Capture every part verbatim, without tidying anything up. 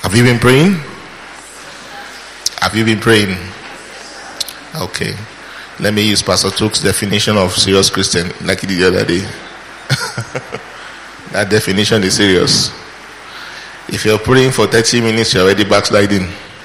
Have you been praying? Have you been praying? Okay. Let me use Pastor Took's definition of serious Christian like he did the other day. That definition is serious. If you're praying for thirty minutes, you're already backsliding.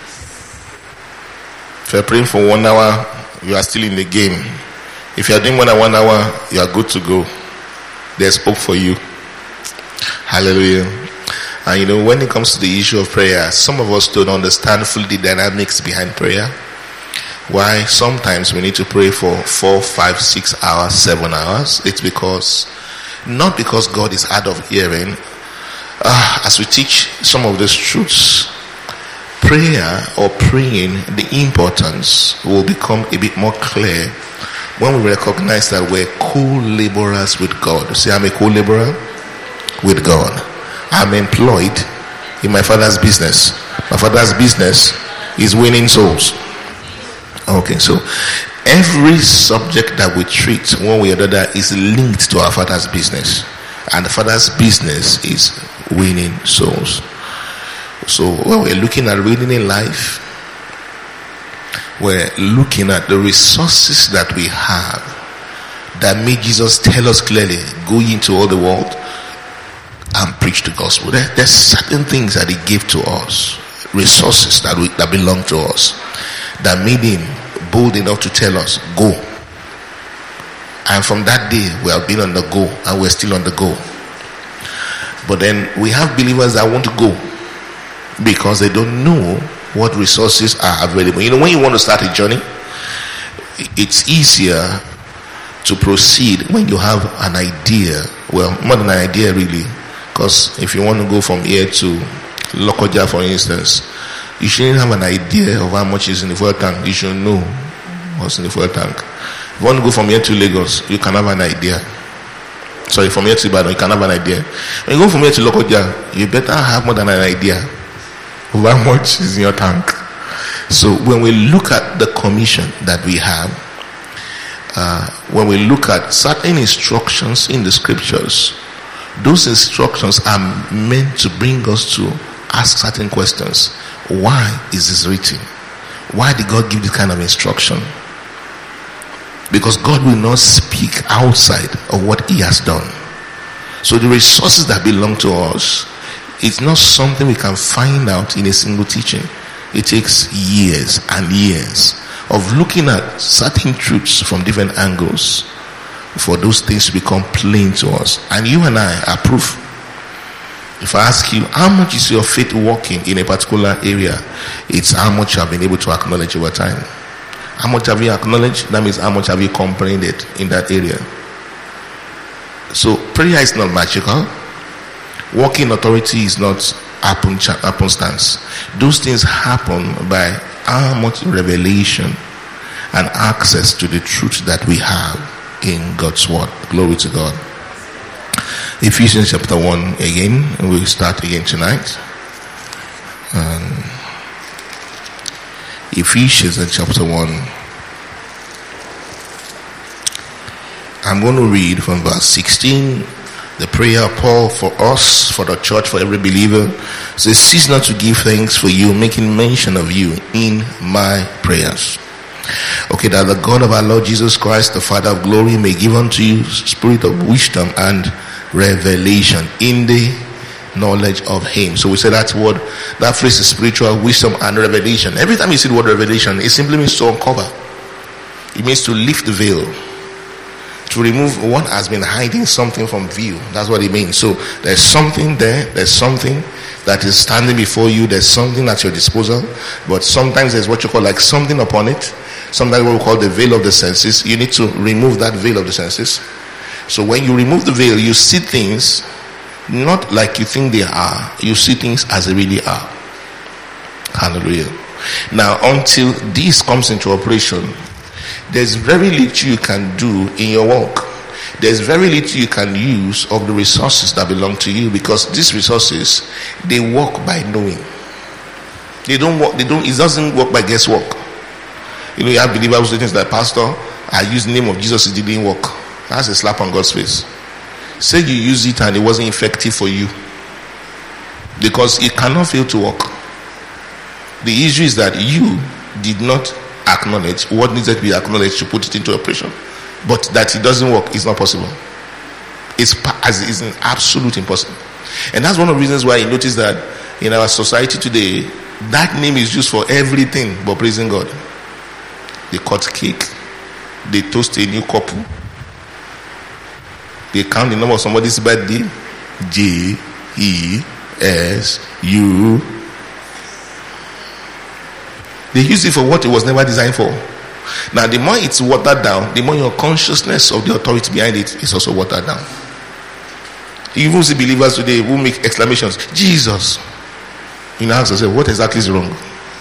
If you're praying for one hour, you are still in the game. If you're doing more than one hour, you are good to go. There's hope for you. Hallelujah. And you know, when it comes to the issue of prayer, some of us don't understand fully the dynamics behind prayer. Why sometimes we need to pray for four, five, six hours, seven hours. It's because, not because God is hard of hearing. Uh, as we teach some of these truths, prayer or praying, the importance will become a bit more clear when we recognize that we're co-laborers with God. Say, I'm a co-laborer with God. I'm employed in my Father's business. My Father's business is winning souls. Okay, so every subject that we treat one way or the other is linked to our Father's business, and the Father's business is winning souls. So when we're looking at winning in life, we're looking at the resources that we have that made Jesus tell us clearly, go into all the world and preach the gospel. There, there's certain things that he gave to us, resources that we, that belong to us, that made him bold enough to tell us, go. And from that day, we have been on the go, and we're still on the go. But then we have believers that want to go because they don't know what resources are available. You know, when you want to start a journey, it's easier to proceed when you have an idea. Well, more than an idea, really. Because if you want to go from here to Lokoja, for instance, you shouldn't have an idea of how much is in the fuel tank. You should know what's in the fuel tank. If you want to go from here to Lagos, you can have an idea. Sorry, from here to Ibadan, you can have an idea. When you go from here to Lokoja, you better have more than an idea of how much is in your tank. So when we look at the commission that we have, uh, when we look at certain instructions in the scriptures, those instructions are meant to bring us to ask certain questions. Why is this written? Why did God give this kind of instruction? Because God will not speak outside of what he has done. So the resources that belong to us, it's not something we can find out in a single teaching. It takes years and years of looking at certain truths from different angles for those things to become plain to us. And you and I are proof. If I ask you, how much is your faith working in a particular area? It's how much you have been able to acknowledge over time. How much have you acknowledged? That means how much have you comprehended in that area. So prayer is not magical. Walking authority is not happen happenstance. Those things happen by how much revelation and access to the truth that we have in God's word. Glory to God. Ephesians chapter one again. We'll start again tonight. Um, Ephesians chapter one. I'm going to read from verse sixteen. The prayer of Paul for us, for the church, for every believer. Says, cease not to give thanks for you, making mention of you in my prayers. Okay, that the God of our Lord Jesus Christ, the Father of glory, may give unto you spirit of wisdom and revelation in the knowledge of him. So we say that word, that phrase is spiritual wisdom and revelation. Every time you see the word revelation, it simply means to uncover. It means to lift the veil, to remove what has been hiding something from view. That's what it means. So there's something there, there's something that is standing before you, there's something at your disposal, but sometimes there's what you call like something upon it. Sometimes what we call the veil of the senses. You need to remove that veil of the senses. So when you remove the veil, you see things not like you think they are. You see things as they really are. Hallelujah. Now, until this comes into operation, there's very little you can do in your work. There's very little you can use of the resources that belong to you, because these resources, they work by knowing. They don't work, they don't, it doesn't work by guesswork. You know, you have believers who think that, Pastor, I used the name of Jesus, it didn't work. That's a slap on God's face. Say you use it and it wasn't effective for you, because it cannot fail to work. The issue is that you did not acknowledge what needed to be acknowledged to put it into operation. But that it doesn't work is not possible. It's, it's an absolute impossible. And that's one of the reasons why you notice that in our society today, that name is used for everything but praising God. They cut cake, they toast a new couple, they count the number of somebody's birthday. J E S U. They use it for what it was never designed for. Now, the more it's watered down, the more your consciousness of the authority behind it is also watered down. You even see believers today who make exclamations, Jesus. You know, ask yourself, what exactly is wrong?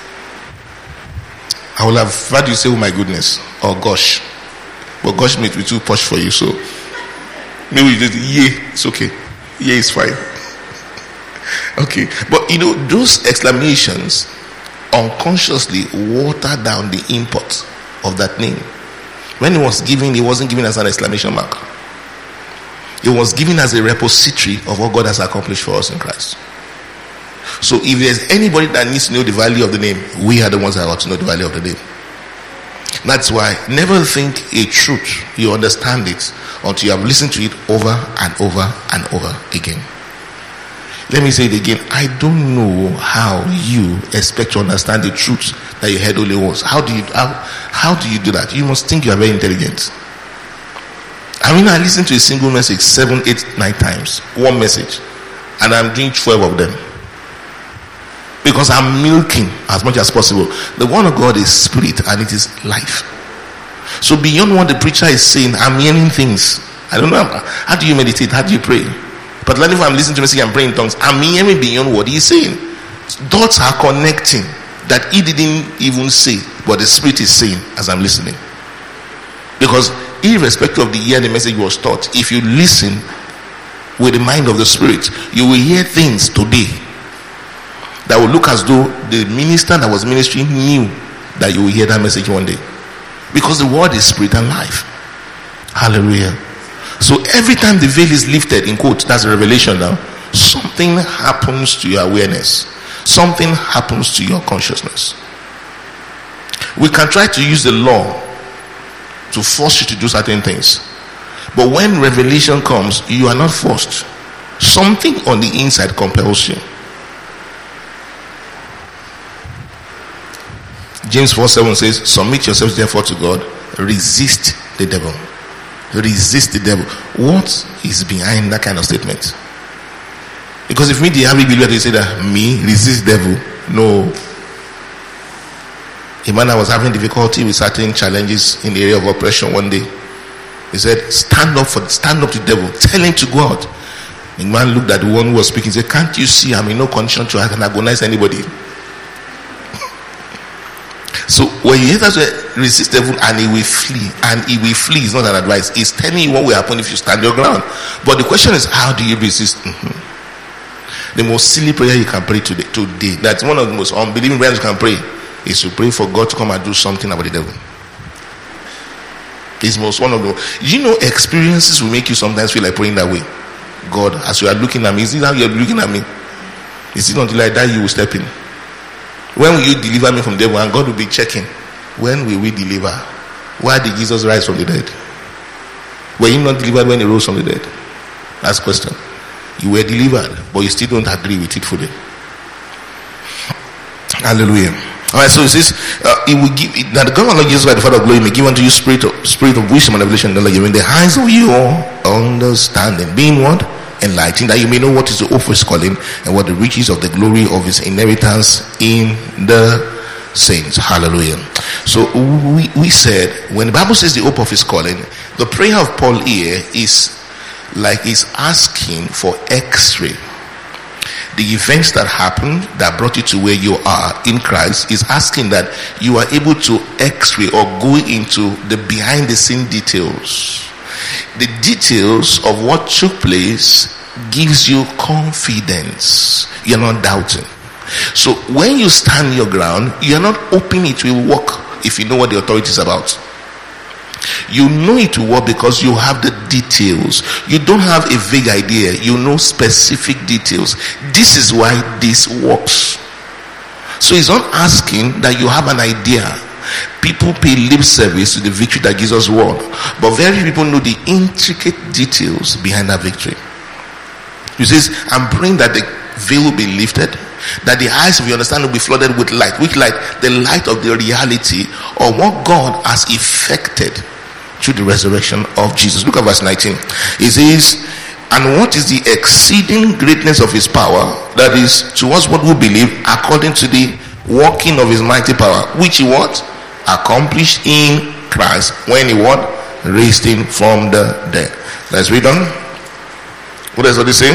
I will have heard you say, oh my goodness, or gosh. But gosh may be too posh for you, so maybe you just, yeah, it's okay. Yeah, it's fine. Okay. But you know, those exclamations unconsciously water down the import of that name. When it was given, it wasn't given as an exclamation mark. It was given as a repository of what God has accomplished for us in Christ. So if there's anybody that needs to know the value of the name, we are the ones that ought to know the value of the name. That's why never think a truth, you understand it until you have listened to it over and over and over again. Let me say it again. I don't know how you expect to understand the truth that you heard only once. How do you how, how do you do that? You must think you are very intelligent. I mean, I listened to a single message seven, eight, nine times. One message. And I'm doing twelve of them. Because I'm milking as much as possible. The word of God is spirit and it is life. So beyond what the preacher is saying, I'm hearing things. I don't know. How do you meditate? How do you pray? Particularly if I'm listening to message and praying in tongues, I'm hearing beyond what he's saying. Dots are connecting that he didn't even say, but the spirit is saying as I'm listening. Because irrespective of the year the message was taught, if you listen with the mind of the spirit, you will hear things today that will look as though the minister that was ministering knew that you will hear that message one day. Because the word is spirit and life. Hallelujah. So every time the veil is lifted, in quote, that's a revelation now, something happens to your awareness. Something happens to your consciousness. We can try to use the law to force you to do certain things. But when revelation comes, you are not forced. Something on the inside compels you. James four seven says, submit yourselves therefore to God, resist the devil. Resist the devil. What is behind that kind of statement? Because if me, the average believer, they say that me resist the devil. No. A man that was having difficulty with certain challenges in the area of oppression one day, he said, stand up for stand up to the devil, tell him to go out. The man looked at the one who was speaking, he said, can't you see I'm in no condition to antagonize anybody? So when you hear that, resist the devil and he will flee, and he will flee is not an advice. It's telling you what will happen if you stand your ground. But the question is, how do you resist? Mm-hmm. The most silly prayer you can pray today, today, that's one of the most unbelieving prayers you can pray, is to pray for God to come and do something about the devil. It's most one of the, you know, experiences will make you sometimes feel like praying that way. God, as you are looking at me, is it how you are looking at me? Is it until like that you will step in? When will you deliver me from the devil? And God will be checking. When will we deliver? Why did Jesus rise from the dead? Were you not delivered when he rose from the dead? Last question. You were delivered, but you still don't agree with it fully. Hallelujah. Alright, so it says, uh, it will give it, that the God of Lord Jesus Christ, the Father of glory, may give unto you spirit of spirit of wisdom and revelation, in the eyes of your understanding, being what? Enlightened, that you may know what is the hope of his calling and what the riches of the glory of his inheritance in the saints. Hallelujah. So we, we said, when the Bible says the hope of his calling, the prayer of Paul here is like he's asking for x-ray. The events that happened that brought you to where you are in Christ is asking that you are able to x-ray or go into the behind the scene details. The details of what took place gives you confidence. You're not doubting. So when you stand your ground, you're not hoping it will work if you know what the authority is about. You know it will work because you have the details. You don't have a vague idea. You know specific details. This is why this works. So he's not asking that you have an idea. People pay lip service to the victory that Jesus won, but very few people know the intricate details behind that victory. He says, I'm praying that the veil will be lifted, that the eyes of your understanding will be flooded with light. Which light? The light of the reality of what God has effected through the resurrection of Jesus. Look at verse nineteen. It says, and what is the exceeding greatness of his power, that is towards what we believe, according to the working of his mighty power, which he what? Accomplished in Christ, when he what? Raised him from the dead. Let's read on. What does it say?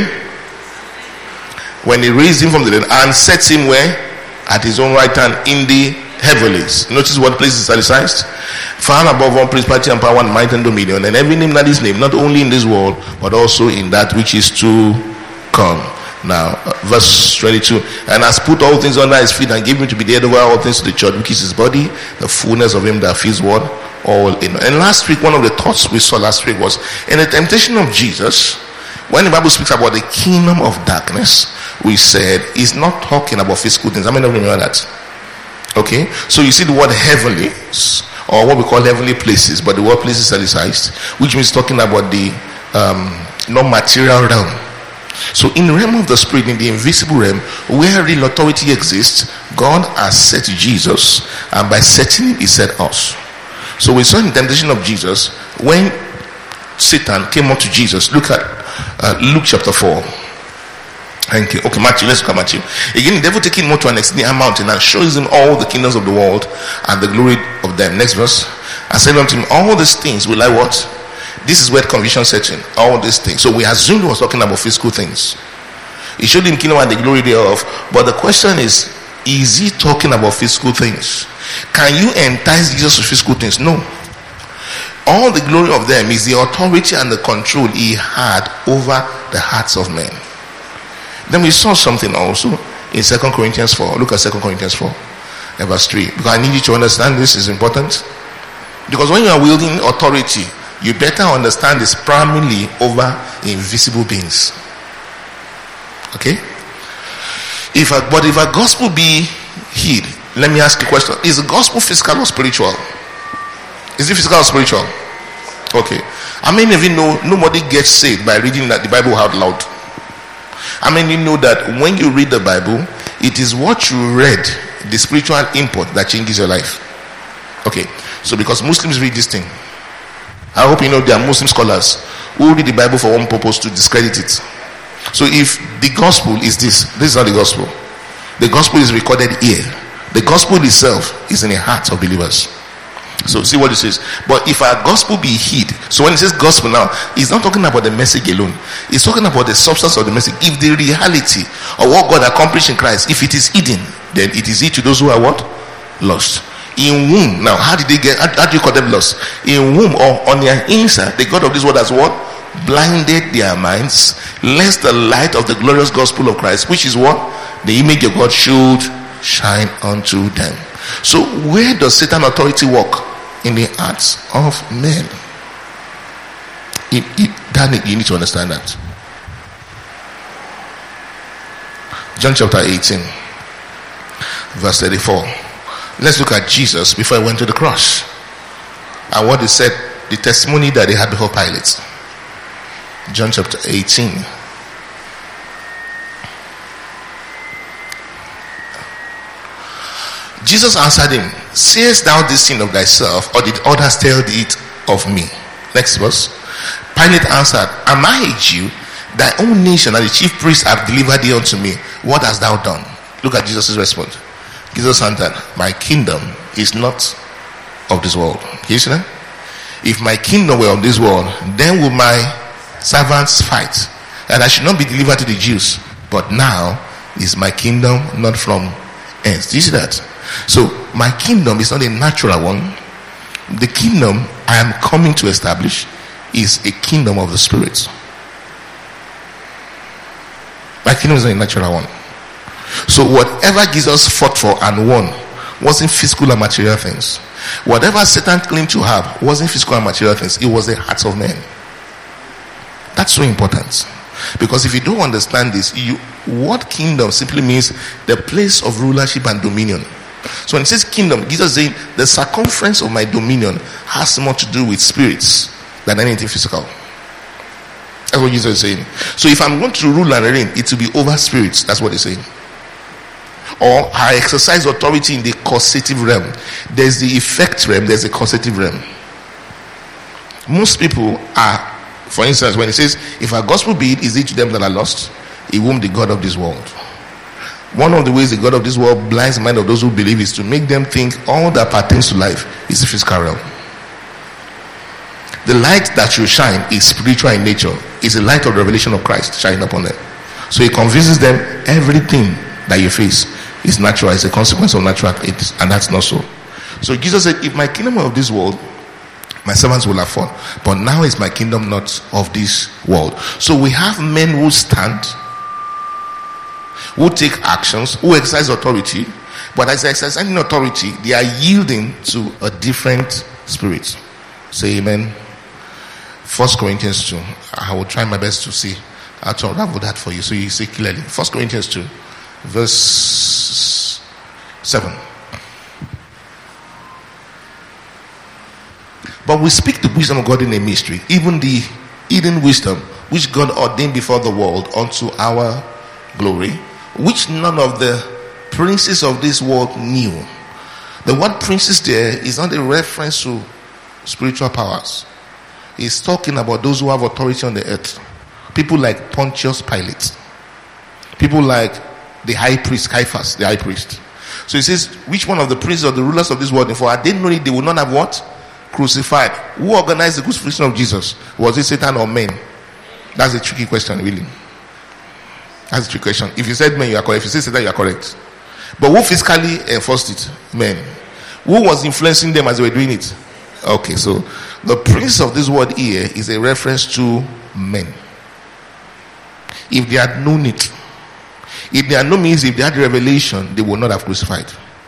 When he raised him from the dead and set him where? At his own right hand in the heavenlies. Notice what place is italicized. Far above all principality and power and might and dominion, and every name that is named, not only in this world, but also in that which is to come. Now, uh, verse twenty-two, and has put all things under his feet and gave him to be the head over all things to the church, which is his body, the fullness of him that fills what? All in. And last week, one of the thoughts we saw last week was, in the temptation of Jesus, when the Bible speaks about the kingdom of darkness, we said it's not talking about physical things. How many of you know that? Okay, so you see the word heavenly, or what we call heavenly places, but the word places are italicized, which means talking about the um, non-material realm. So in the realm of the spirit, in the invisible realm, where real authority exists, God has set Jesus, and by setting him, he set us. So we saw in the temptation of Jesus, when Satan came up to Jesus. Look at uh, Luke chapter four. Thank you. Okay, Matthew, let's look at Matthew. Again, the devil taking him up to an exceeding mountain and shows him all the kingdoms of the world and the glory of them. Next verse. And said unto him, all these things will I what? This is where conviction sets in. All these things. So we assumed he was talking about physical things. He showed him kingdom and the glory thereof. But the question is, is he talking about physical things? Can you entice Jesus with physical things? No. All the glory of them is the authority and the control he had over the hearts of men. Then we saw something also in Second Corinthians four. Look at Second Corinthians four, verse three. Because I need you to understand this is important. Because when you are wielding authority, you better understand this primarily over invisible beings. Okay? If a, but if a gospel be hid, let me ask you a question. Is the gospel physical or spiritual? Is it physical or spiritual? Okay. How many of you know nobody gets saved by reading that the Bible out loud? How many know that when you read the Bible, it is what you read, the spiritual import, that changes your life? Okay. So because Muslims read this thing, I hope you know there are Muslim scholars who read the Bible for one purpose, to discredit it. So if the gospel is this, this is not the gospel. The gospel is recorded here. The gospel itself is in the hearts of believers. So see what it says. But if our gospel be hid, so when it says gospel now, it's not talking about the message alone. It's talking about the substance of the message. If the reality of what God accomplished in Christ, if it is hidden, then it is hid to those who are what? Lost. In whom, now how did they get, how, how do you call them lost? In whom, or on their inside, the God of this world has what? Blinded their minds, lest the light of the glorious gospel of Christ, which is what? The image of God, should shine unto them. So where does Satan authority work? In the hearts of men. It, it, that you need to understand that. John chapter eighteen, verse thirty-four. Let's look at Jesus before he went to the cross, and what he said, the testimony that they had before Pilate. John chapter eighteen. Jesus answered him, sayest thou this thing of thyself, or did others tell it of me? Next verse. Pilate answered, am I a Jew? Thy own nation and the chief priests have delivered thee unto me. What hast thou done? Look at Jesus' response. Jesus answered, my kingdom is not of this world. You see that? If my kingdom were of this world, then would my servants fight, and I should not be delivered to the Jews. But now is my kingdom not from ends. Do you see that? So my kingdom is not a natural one. The kingdom I am coming to establish is a kingdom of the spirit. My kingdom is not a natural one. So whatever Jesus fought for and won wasn't physical and material things. Whatever Satan claimed to have wasn't physical and material things. It was the hearts of men. That's so important. Because if you don't understand this, you word kingdom simply means the place of rulership and dominion. So when it says kingdom, Jesus is saying the circumference of my dominion has more to do with spirits than anything physical. That's what Jesus is saying. So if I'm going to rule and reign, it will be over spirits. That's what he's saying. Or I exercise authority in the causative realm. There's the effect realm, there's the causative realm. Most people are, for instance, when it says, if our gospel be it, is it to them that are lost? It won't be the God of this world. One of the ways the God of this world blinds the mind of those who believe is to make them think all that pertains to life is the physical realm. The light that you shine is spiritual in nature. It's the light of the revelation of Christ shining upon them. So it convinces them everything that you face is natural. It's a consequence of natural acts, and that's not so. So Jesus said, if my kingdom were of this world, my servants will have fought. But now is my kingdom not of this world. So we have men who stand, who take actions, who exercise authority. But as they exercise authority, they are yielding to a different spirit. Say amen. First Corinthians two. I will try my best to see how to unravel that for you so you see clearly. First Corinthians two, verse seven. But we speak the wisdom of God in a mystery, even the hidden wisdom which God ordained before the world unto our glory, which none of the princes of this world knew. The word princes there is not a reference to spiritual powers. It's talking about those who have authority on the earth. People like Pontius Pilate. People like the high priest, Caiaphas, the high priest. So he says, which one of the princes of the rulers of this world, for I didn't know it, they would not have what? Crucified. Who organized the crucifixion of Jesus? Was it Satan or men? That's a tricky question, really. That's a tricky question. If you said men, you are correct. If you say Satan, you are correct. But who physically enforced it? Men. Who was influencing them as they were doing it? Okay, so the prince of this word here is a reference to men. If they had known it, if they had known means if they had revelation, they would not have crucified.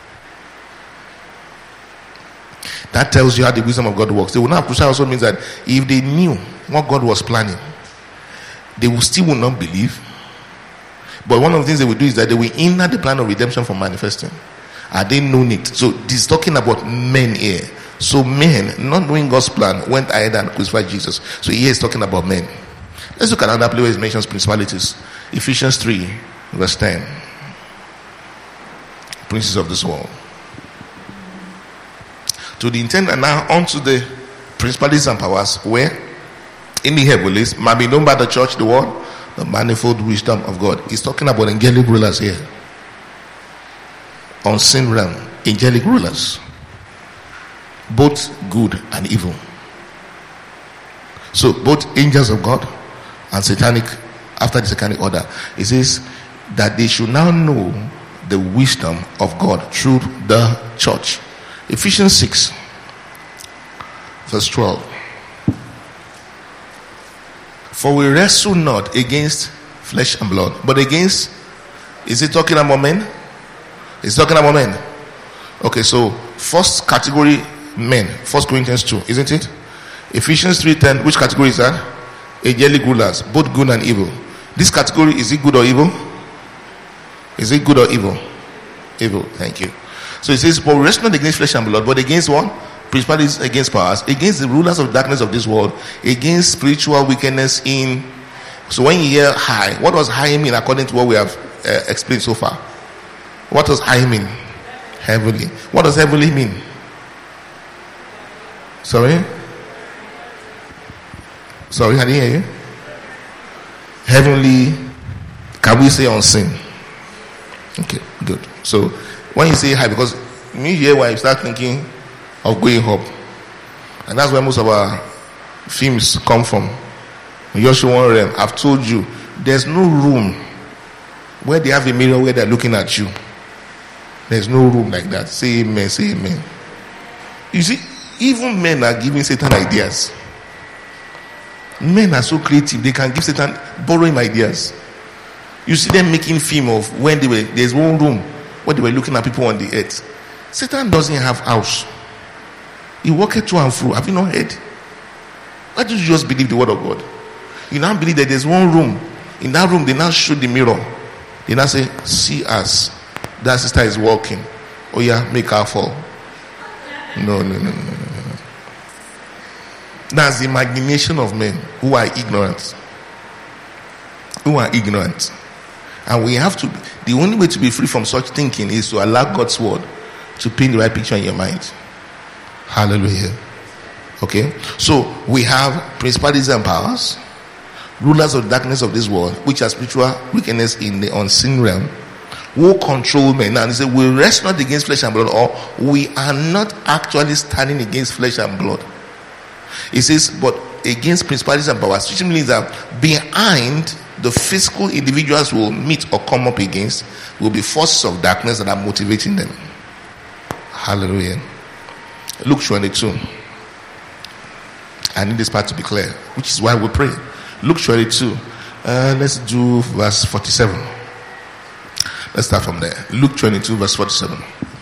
That tells you how the wisdom of God works. They would not have crucified also means that if they knew what God was planning, they would still would not believe. But one of the things they will do is that they will hinder the plan of redemption from manifesting. Had they known it? So this is talking about men here. So men, not knowing God's plan, went ahead and crucified Jesus. So here is talking about men. Let's look at another place where it mentions principalities. Ephesians three, verse ten. Princes of this world. To the intent and now unto the principalities and powers where in the heavenlies might be known by the church, the world, the manifold wisdom of God. He's talking about angelic rulers here. Unseen realm, angelic rulers. Both good and evil. So both angels of God and satanic, after the satanic order, it says that they should now know the wisdom of God through the church. Ephesians six, verse twelve. For we wrestle not against flesh and blood, but against, is it talking about men? It's talking about men. Okay, so first category, men. First Corinthians two, isn't it? Ephesians three ten, which category is that? Angelic rulers, both good and evil. This category, is it good or evil? Is it good or evil? Evil, thank you. So it says, but we wrestle not against flesh and blood, but against what? Principalities, against powers, against the rulers of darkness of this world, against spiritual wickedness in. So when you hear high, what does high mean according to what we have uh, explained so far? What does high mean? Heavenly. What does heavenly mean? Sorry? Sorry, I didn't hear you. Heavenly, can we say unseen? Okay, good. So when you say high, because me here why you start thinking of going up, and that's where most of our films come from. Joshua realm, I've told you, there's no room where they have a mirror where they're looking at you. There's no room like that. Say amen, say amen. You see, even men are giving Satan ideas. Men are so creative, they can give Satan, borrow him ideas. You see them making film of when they were, there's one room where they were looking at people on the earth. Satan doesn't have house. He walked to and fro. Have you not heard? Why don't you just believe the word of God? You now believe that there's one room. In that room, they now show the mirror They now say, see us. That sister is walking. Oh yeah, make her fall. No, no, no, no, no. That's the imagination of men who are ignorant. Who are ignorant. And we have to, the only way to be free from such thinking is to allow God's word to paint the right picture in your mind. Hallelujah. Okay, so we have principalities and powers, rulers of the darkness of this world, which are spiritual wickedness in the unseen realm, who control men. Now they say, we rest not against flesh and blood, or we are not actually standing against flesh and blood. It says, but against principalities and powers, which means that behind the physical individuals will meet or come up against will be forces of darkness that are motivating them. Hallelujah. Luke twenty-two. I need this part to be clear, which is why we pray. Luke twenty-two. Uh, let's do verse forty-seven. Let's start from there. Luke twenty-two, verse forty-seven.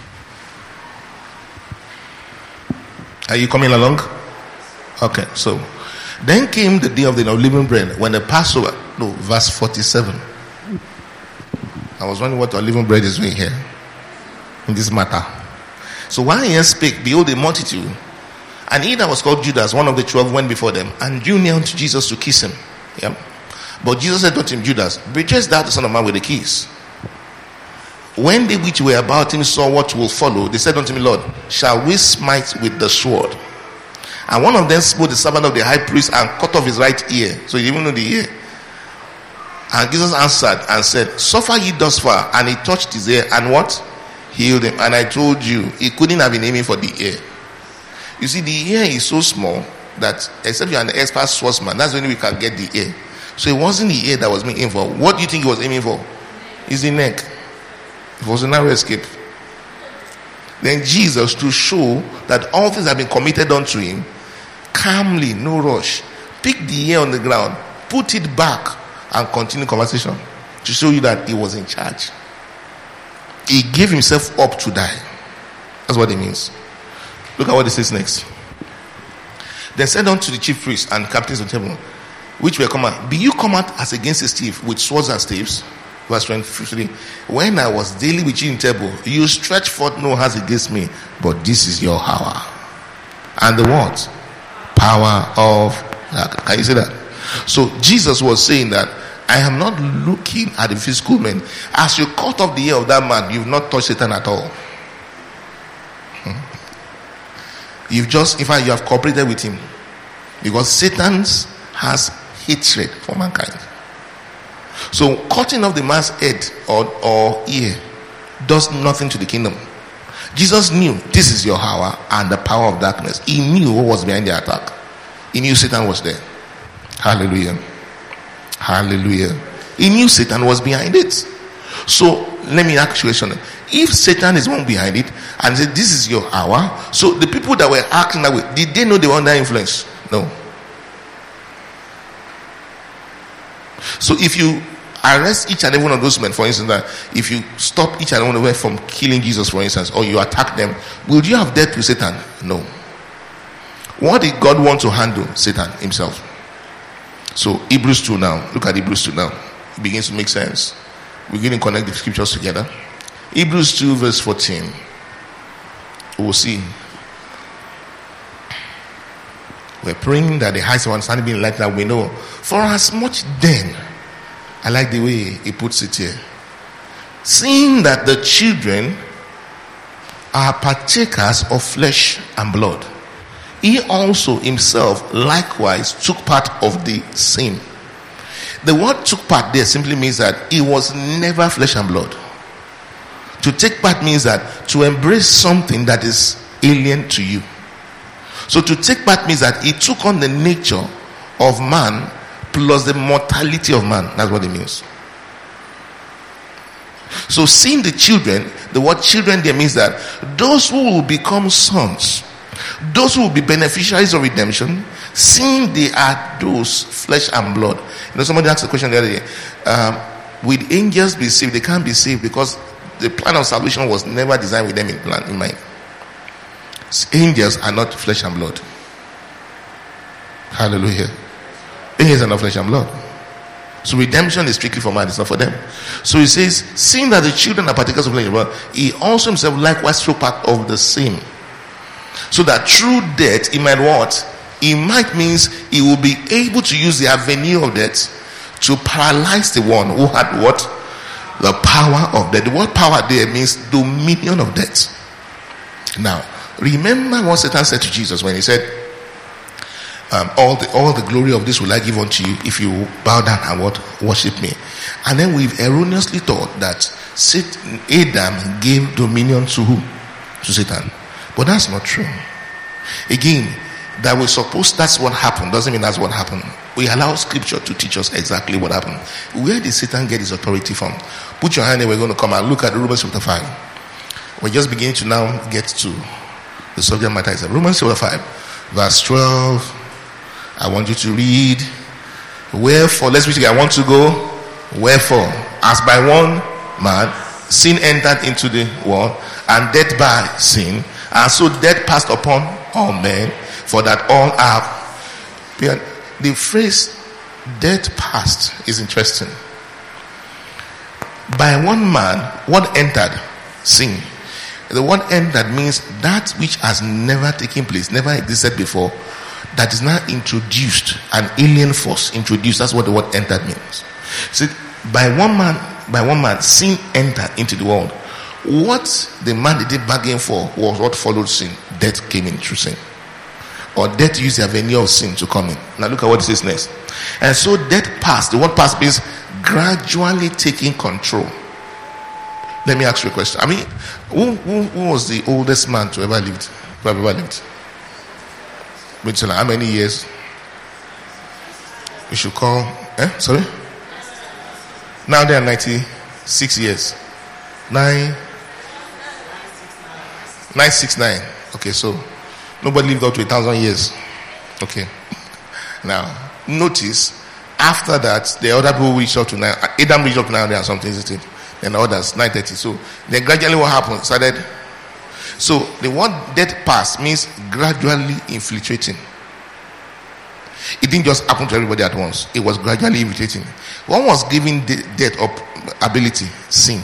Are you coming along? Okay, so then came the day of the unleavened bread, when the Passover. No, verse forty-seven. I was wondering what unleavened bread is doing here in this matter. So while he spake, behold, the multitude, and he that was called Judas, one of the twelve, went before them, and drew near unto Jesus to kiss him. Yeah. But Jesus said unto him, Judas, betrayest thou the Son of Man with a kiss? When they which were about him saw what will follow, they said unto him, Lord, shall we smite with the sword? And one of them smote the servant of the high priest and cut off his right ear. So he didn't even know the ear. And Jesus answered and said, suffer ye thus far. And he touched his ear and what? Healed him. And I told you, he couldn't have been aiming for the ear. You see, the ear is so small that except you're an expert swordsman, that's when we can get the ear. So it wasn't the ear that was being aimed for. What do you think he was aiming for? It's the neck. It was a narrow escape. Then Jesus, to show that all things have been committed unto him, calmly, no rush, picked the ear on the ground, put it back, and continue conversation to show you that he was in charge. He gave himself up to die. That's what it means. Look at what it says next. Then said unto the chief priests and captains of the temple, which were come out, be you come out as against a thief with swords and staves? Verse twenty-three. When I was daily with you in temple, you stretched forth no hands against me, but this is your hour. And the what? Power of, can you say that? So Jesus was saying that I am not looking at the physical man. As you cut off the ear of that man, you've not touched Satan at all. You've just, in fact, you have cooperated with him, because Satan has hatred for mankind. So cutting off the man's head or, or ear does nothing to the kingdom. Jesus knew this is your hour and the power of darkness. He knew what was behind the attack. He knew Satan was there. Hallelujah. Hallelujah. He knew Satan was behind it. So let me ask you a question. If Satan is one behind it and said this is your hour, so the people that were acting that way, did they know they were under influence? No. So if you arrest each and every one of those men, for instance, that if you stop each and every one of them from killing Jesus, for instance, or you attack them, will you have dealt with Satan? No. What did God want to handle? Satan himself. So Hebrews two now. Look at Hebrews two now. It begins to make sense. We're going to connect the scriptures together. Hebrews two verse fourteen. We'll see. We're praying that the heights of understanding be like that we know. For as much then, I like the way he puts it here, seeing that the children are partakers of flesh and blood, he also himself likewise took part of the same. The word took part there simply means that he was never flesh and blood. To take part means that to embrace something that is alien to you. So to take part means that he took on the nature of man plus the mortality of man. That's what it means. So seeing the children, the word children there means that those who will become sons, those who will be beneficiaries of redemption, seeing they are those flesh and blood. You know, somebody asked a question the other day, um, will angels be saved? They can't be saved because the plan of salvation was never designed with them in plan in mind. Angels are not flesh and blood. Hallelujah. Angels are not flesh and blood. So redemption is strictly for man, it's not for them. So he says, seeing that the children are partakers of flesh and blood, he also himself likewise took part of the same. So that through death, he might what? He might means he will be able to use the avenue of death to paralyze the one who had what? The power of death. The word power there means dominion of death. Now, remember what Satan said to Jesus when he said, Um, all the all the glory of this will I give unto you if you bow down and what worship me. And then we've erroneously thought that Satan, Adam gave dominion to who? To Satan. But that's not true. Again, that we suppose that's what happened doesn't mean that's what happened. We allow scripture to teach us exactly what happened. Where did Satan get his authority from? Put your hand there, we're going to come and look at Romans chapter five. We're just beginning to now get to the subject matter. Is Romans chapter five, verse twelve. I want you to read. Wherefore, let's read again. I want to go. Wherefore, as by one man sin entered into the world, and death by sin, and so death passed upon all men, for that all have. The phrase death passed is interesting. By one man, what entered? Sin. The word entered means that which has never taken place, never existed before, that is now introduced, an alien force introduced. That's what the word entered means. See, by one man, by one man, sin entered into the world. What the man did bargain for was what followed sin. Death came in through sin. Or death used the avenue of sin to come in. Now look at what it says next. And so death passed. The word passed means gradually taking control. Let me ask you a question. I mean, who, who, who was the oldest man to ever lived? Who have ever lived? How many years? We should call. Eh? Sorry? Now they are ninety-six years. Nine. Nine six nine. Okay, so nobody lived up to a thousand years. Okay. Now notice after that the other people reached up to nine. Adam reached up to nine hundred and something, isn't it? Then others nine thirty. So then gradually what happened? Started. So the word death passed means gradually infiltrating. It didn't just happen to everybody at once. It was gradually infiltrating. One was giving de- death up ability, sin.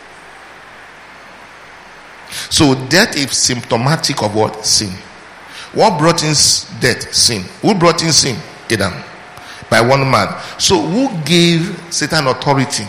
So death is symptomatic of what? Sin. What brought in death? Sin. Who brought in sin? Adam. By one man. So who gave Satan authority?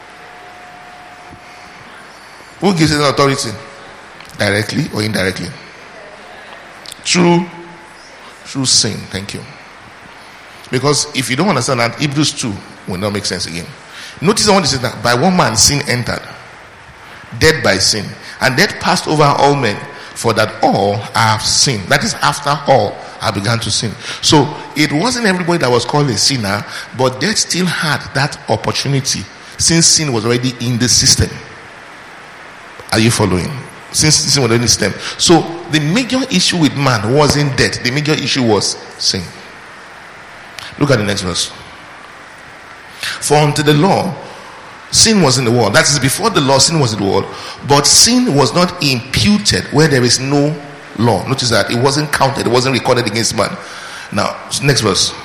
Who gives Satan authority? Directly or indirectly? Through through sin. Thank you. Because if you don't understand that, Hebrews two will not make sense again. Notice I want to say that by one man sin entered, death by sin, and death passed over all men, for that all have sinned. That is, after all have begun to sin. So it wasn't everybody that was called a sinner, but death still had that opportunity since sin was already in the system. Are you following? Since sin was already in the system. So the major issue with man wasn't death. The major issue was sin. Look at the next verse. For unto the law, sin was in the world. That is, before the law, sin was in the world. But sin was not imputed where there is no law. Notice that it wasn't counted. It wasn't recorded against man. Now, next verse.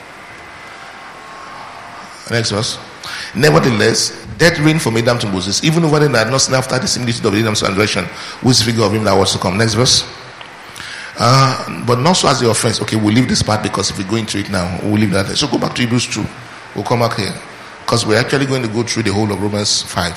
Next verse. Nevertheless, death reigned from Adam to Moses, even over them that had not sinned after the similitude of Adam's transgression, which is the figure of him that was to come. Next verse. Uh, but not so as the offense. Okay, we'll leave this part because if we go into it now, we'll leave that there. So go back to Hebrews two. We'll come back here because we're actually going to go through the whole of Romans five.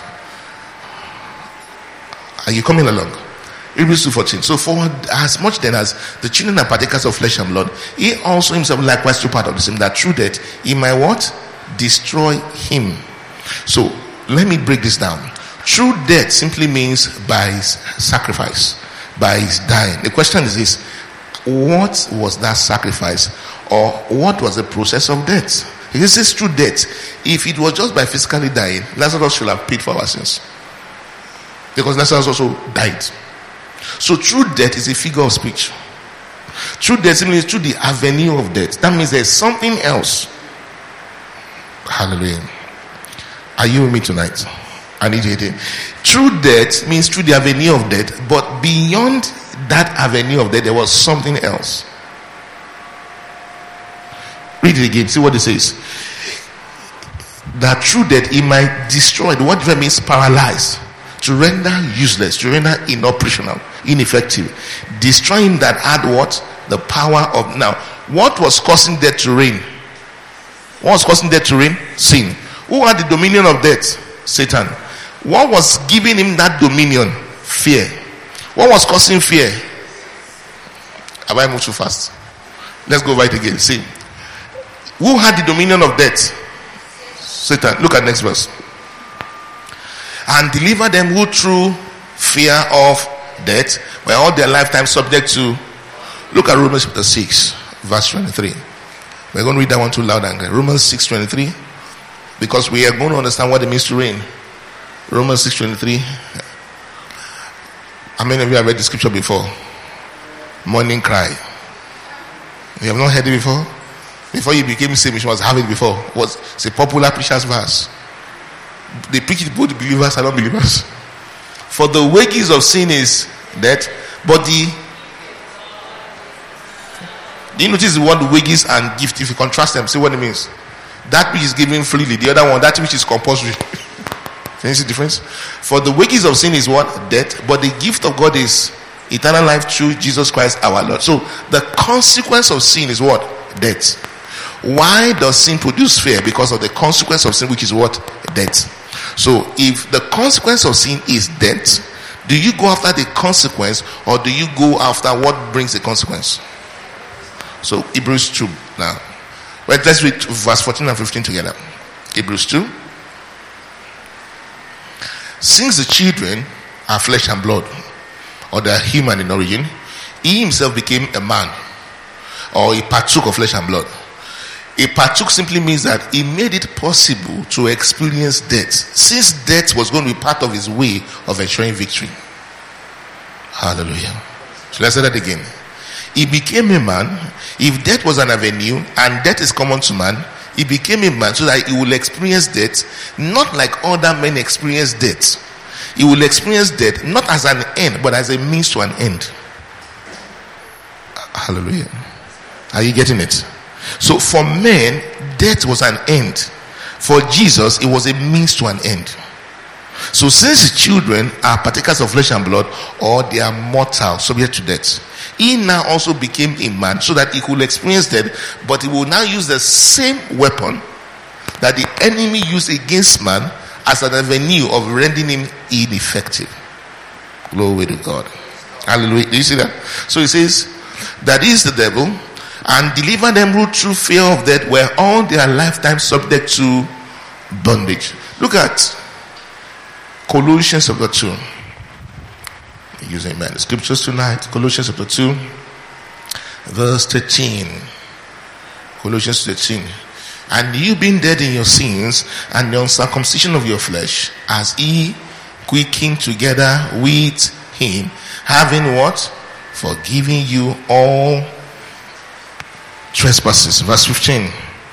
Are you coming along? Hebrews two fourteen. So for as much then as the children are partakers of flesh and blood, he also himself likewise took part of the same, that through death he might what? Destroy him. So let me break this down. True death simply means by his sacrifice, by his dying. The question is this: what was that sacrifice, or what was the process of death? This is true death. If it was just by physically dying, Lazarus should have paid for our sins, because Lazarus also died. So true death is a figure of speech. True death simply means through the avenue of death. That means there's something else. Hallelujah. Are you with me tonight? I need you to hear. True death means through the avenue of death, but beyond that avenue of death, there was something else. Read it again. See what it says. that through that he might destroy. What even means paralyze, to render useless, to render inoperational, ineffective, destroying that had what? The power of. Now, what was causing death to reign? What was causing death to reign? Sin. Who had the dominion of death? Satan. What was giving him that dominion? Fear. What was causing fear? Have I moved too fast? Let's go right again. See, who had the dominion of death? Satan. Look at next verse. And deliver them who through fear of death were all their lifetime subject to. Look at Romans chapter six, verse twenty-three. We're going to read that one too loud and clear. Romans six twenty-three, because we are going to understand what it means to reign. Romans six twenty-three. How many of you have read the scripture before? Morning cry. You have not heard it before? Before you became saved, you must have it before. Was it's a popular preacher's verse. They preach it both believers and unbelievers. For the wages of sin is death, but the do you notice the word wages and gift? If you contrast them, see what it means. That which is given freely, the other one, that which is compulsory. Can you see the difference? For the wages of sin is what? Death, but the gift of God is eternal life through Jesus Christ our Lord. So the consequence of sin is what? Death. Why does sin produce fear? Because of the consequence of sin, which is what? Death. So if the consequence of sin is death, do you go after the consequence, or do you go after what brings the consequence? So Hebrews two now. Well, let's read verse fourteen and fifteen together. Hebrews two. Since the children are flesh and blood, or they are human in origin, he himself became a man, or he partook of flesh and blood. He partook simply means that he made it possible to experience death, since death was going to be part of his way of ensuring victory. Hallelujah. So let's say that again. He became a man. If death was an avenue and death is common to man, he became a man so that he will experience death not like other men experience death. He will experience death not as an end, but as a means to an end. Hallelujah. Are you getting it? So for men, death was an end. For Jesus, it was a means to an end. So since the children are partakers of flesh and blood, or they are mortal, subject to death, he now also became a man so that he could experience death, but he will now use the same weapon that the enemy used against man as an avenue of rendering him ineffective. Glory to God. Hallelujah. Do you see that? So he says, that is the devil, and deliver them who through fear of death were all their lifetime subject to bondage. Look at Colossians chapter two. Using my scriptures tonight. Colossians chapter two, verse thirteen. Colossians thirteen. And you being dead in your sins and the uncircumcision of your flesh, as he quickened together with him, having what? Forgiving you all trespasses. Verse fifteen.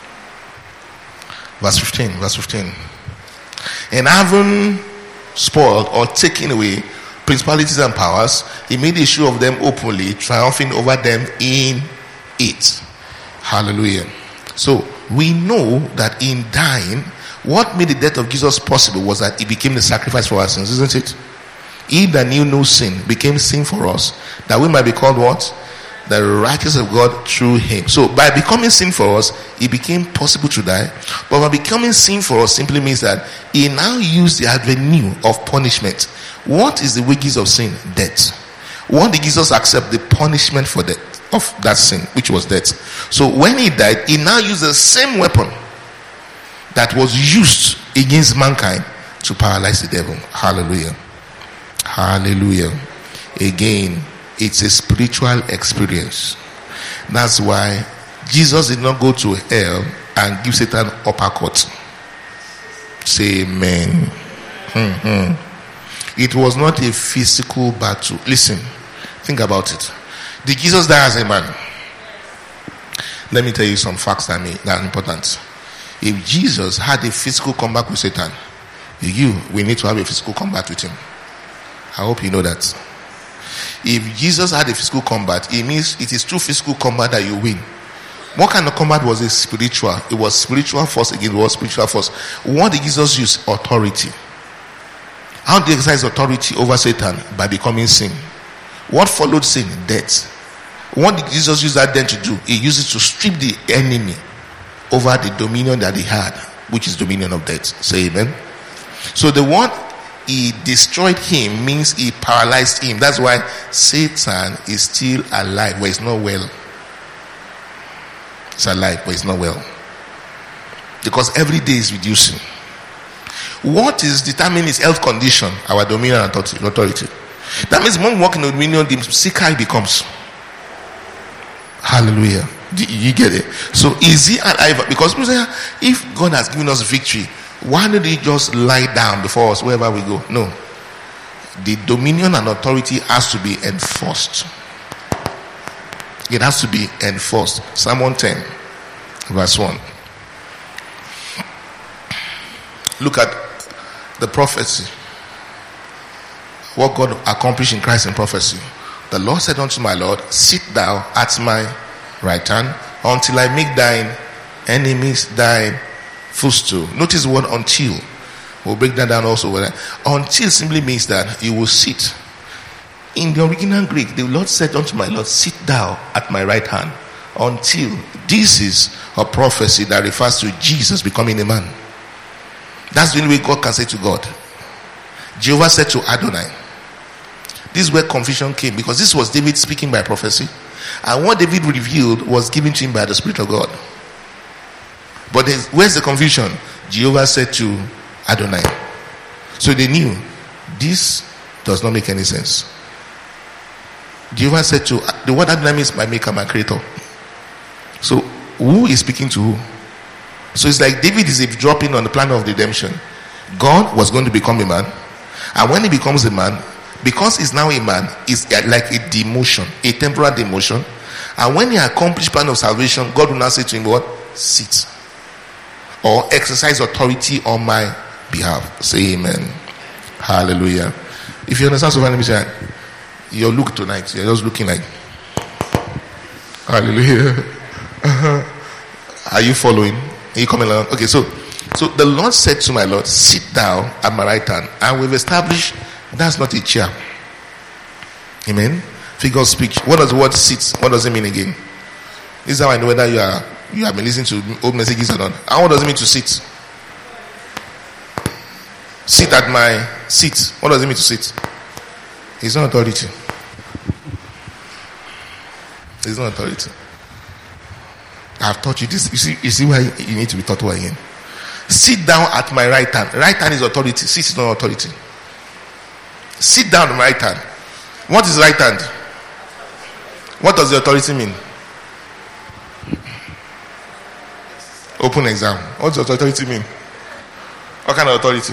Verse fifteen. Verse fifteen. And having spoiled or taken away principalities and powers, he made a show of them openly, triumphing over them in it. Hallelujah. So we know that in dying, what made the death of Jesus possible was that he became the sacrifice for our sins, isn't it? He that knew no sin became sin for us, that we might be called what? The righteousness of God through him. So by becoming sin for us, it became possible to die. But by becoming sin for us simply means that he now used the avenue of punishment. What is the wages of sin? Death. What did Jesus accept? The punishment for death of that sin, which was death. So when he died, he now used the same weapon that was used against mankind to paralyze the devil. Hallelujah. Hallelujah. Again, it's a spiritual experience. That's why Jesus did not go to hell and give Satan uppercut. Say amen. Mm-hmm. It was not a physical battle. Listen, think about it. Did Jesus die as a man? Let me tell you some facts that are important. If Jesus had a physical combat with Satan, you, we need to have a physical combat with him. I hope you know that. If Jesus had a physical combat, it means it is through physical combat that you win. What kind of combat was it? Spiritual. It was spiritual force against what spiritual force. What did Jesus use? Authority. How did he exercise authority over Satan? By becoming sin. What followed sin? Death. What did Jesus use that then to do? He used it to strip the enemy over the dominion that he had, which is dominion of death. Say amen. So the one he destroyed him means he paralyzed him. That's why Satan is still alive, but he's not well. It's alive, but it's not well. Because every day is reducing. What is determining his health condition? Our dominion and authority. That means when we walk in the dominion, the sicker he becomes. Hallelujah. You get it? So is he alive? Because people say, if God has given us victory, why don't he just lie down before us wherever we go? No. The dominion and authority has to be enforced. It has to be enforced. Psalm one ten, verse one. Look at the prophecy. What God accomplished in Christ in prophecy. The Lord said unto my Lord, sit thou at my right hand until I make thine enemies thine footstool. Notice the word until. We'll break that down also. Until simply means that you will sit. In the original Greek, the Lord said unto my Lord, sit thou at my right hand until. This is a prophecy that refers to Jesus becoming a man. That's the only way God can say to God. Jehovah said to Adonai. This is where confusion came, because this was David speaking by prophecy, and what David revealed was given to him by the Spirit of God. But where's the confusion? Jehovah said to Adonai. So they knew this does not make any sense. Jehovah said to, the word Adonai means my maker, my creator. So who is speaking to who? So it's like David is eavesdropping on the plan of redemption. God was going to become a man, and when he becomes a man, because he's now a man, it's like a demotion, a temporal demotion. And when he accomplished plan of salvation, God will now say to him, what? Sit. Or exercise authority on my behalf. Say amen. Hallelujah. If you understand so, let me say, your look tonight, you're just looking like, hallelujah. Are you following? Are you coming along? Okay, so so the Lord said to my Lord, sit down at my right hand. And we've established that's not a chair. Amen. Figure of speech. What does the word sit? What does it mean again? This is how I know whether you are you have been listening to old messages or not. And what does it mean to sit? Sit at my seat. What does it mean to sit? It's not authority. It's not authority. I've taught you this. You see, you see why you need to be taught why again. Sit down at my right hand. Right hand is authority. Sit is not authority. Sit down at my right hand. What is right hand? What does the authority mean? Open exam. What does authority mean? What kind of authority?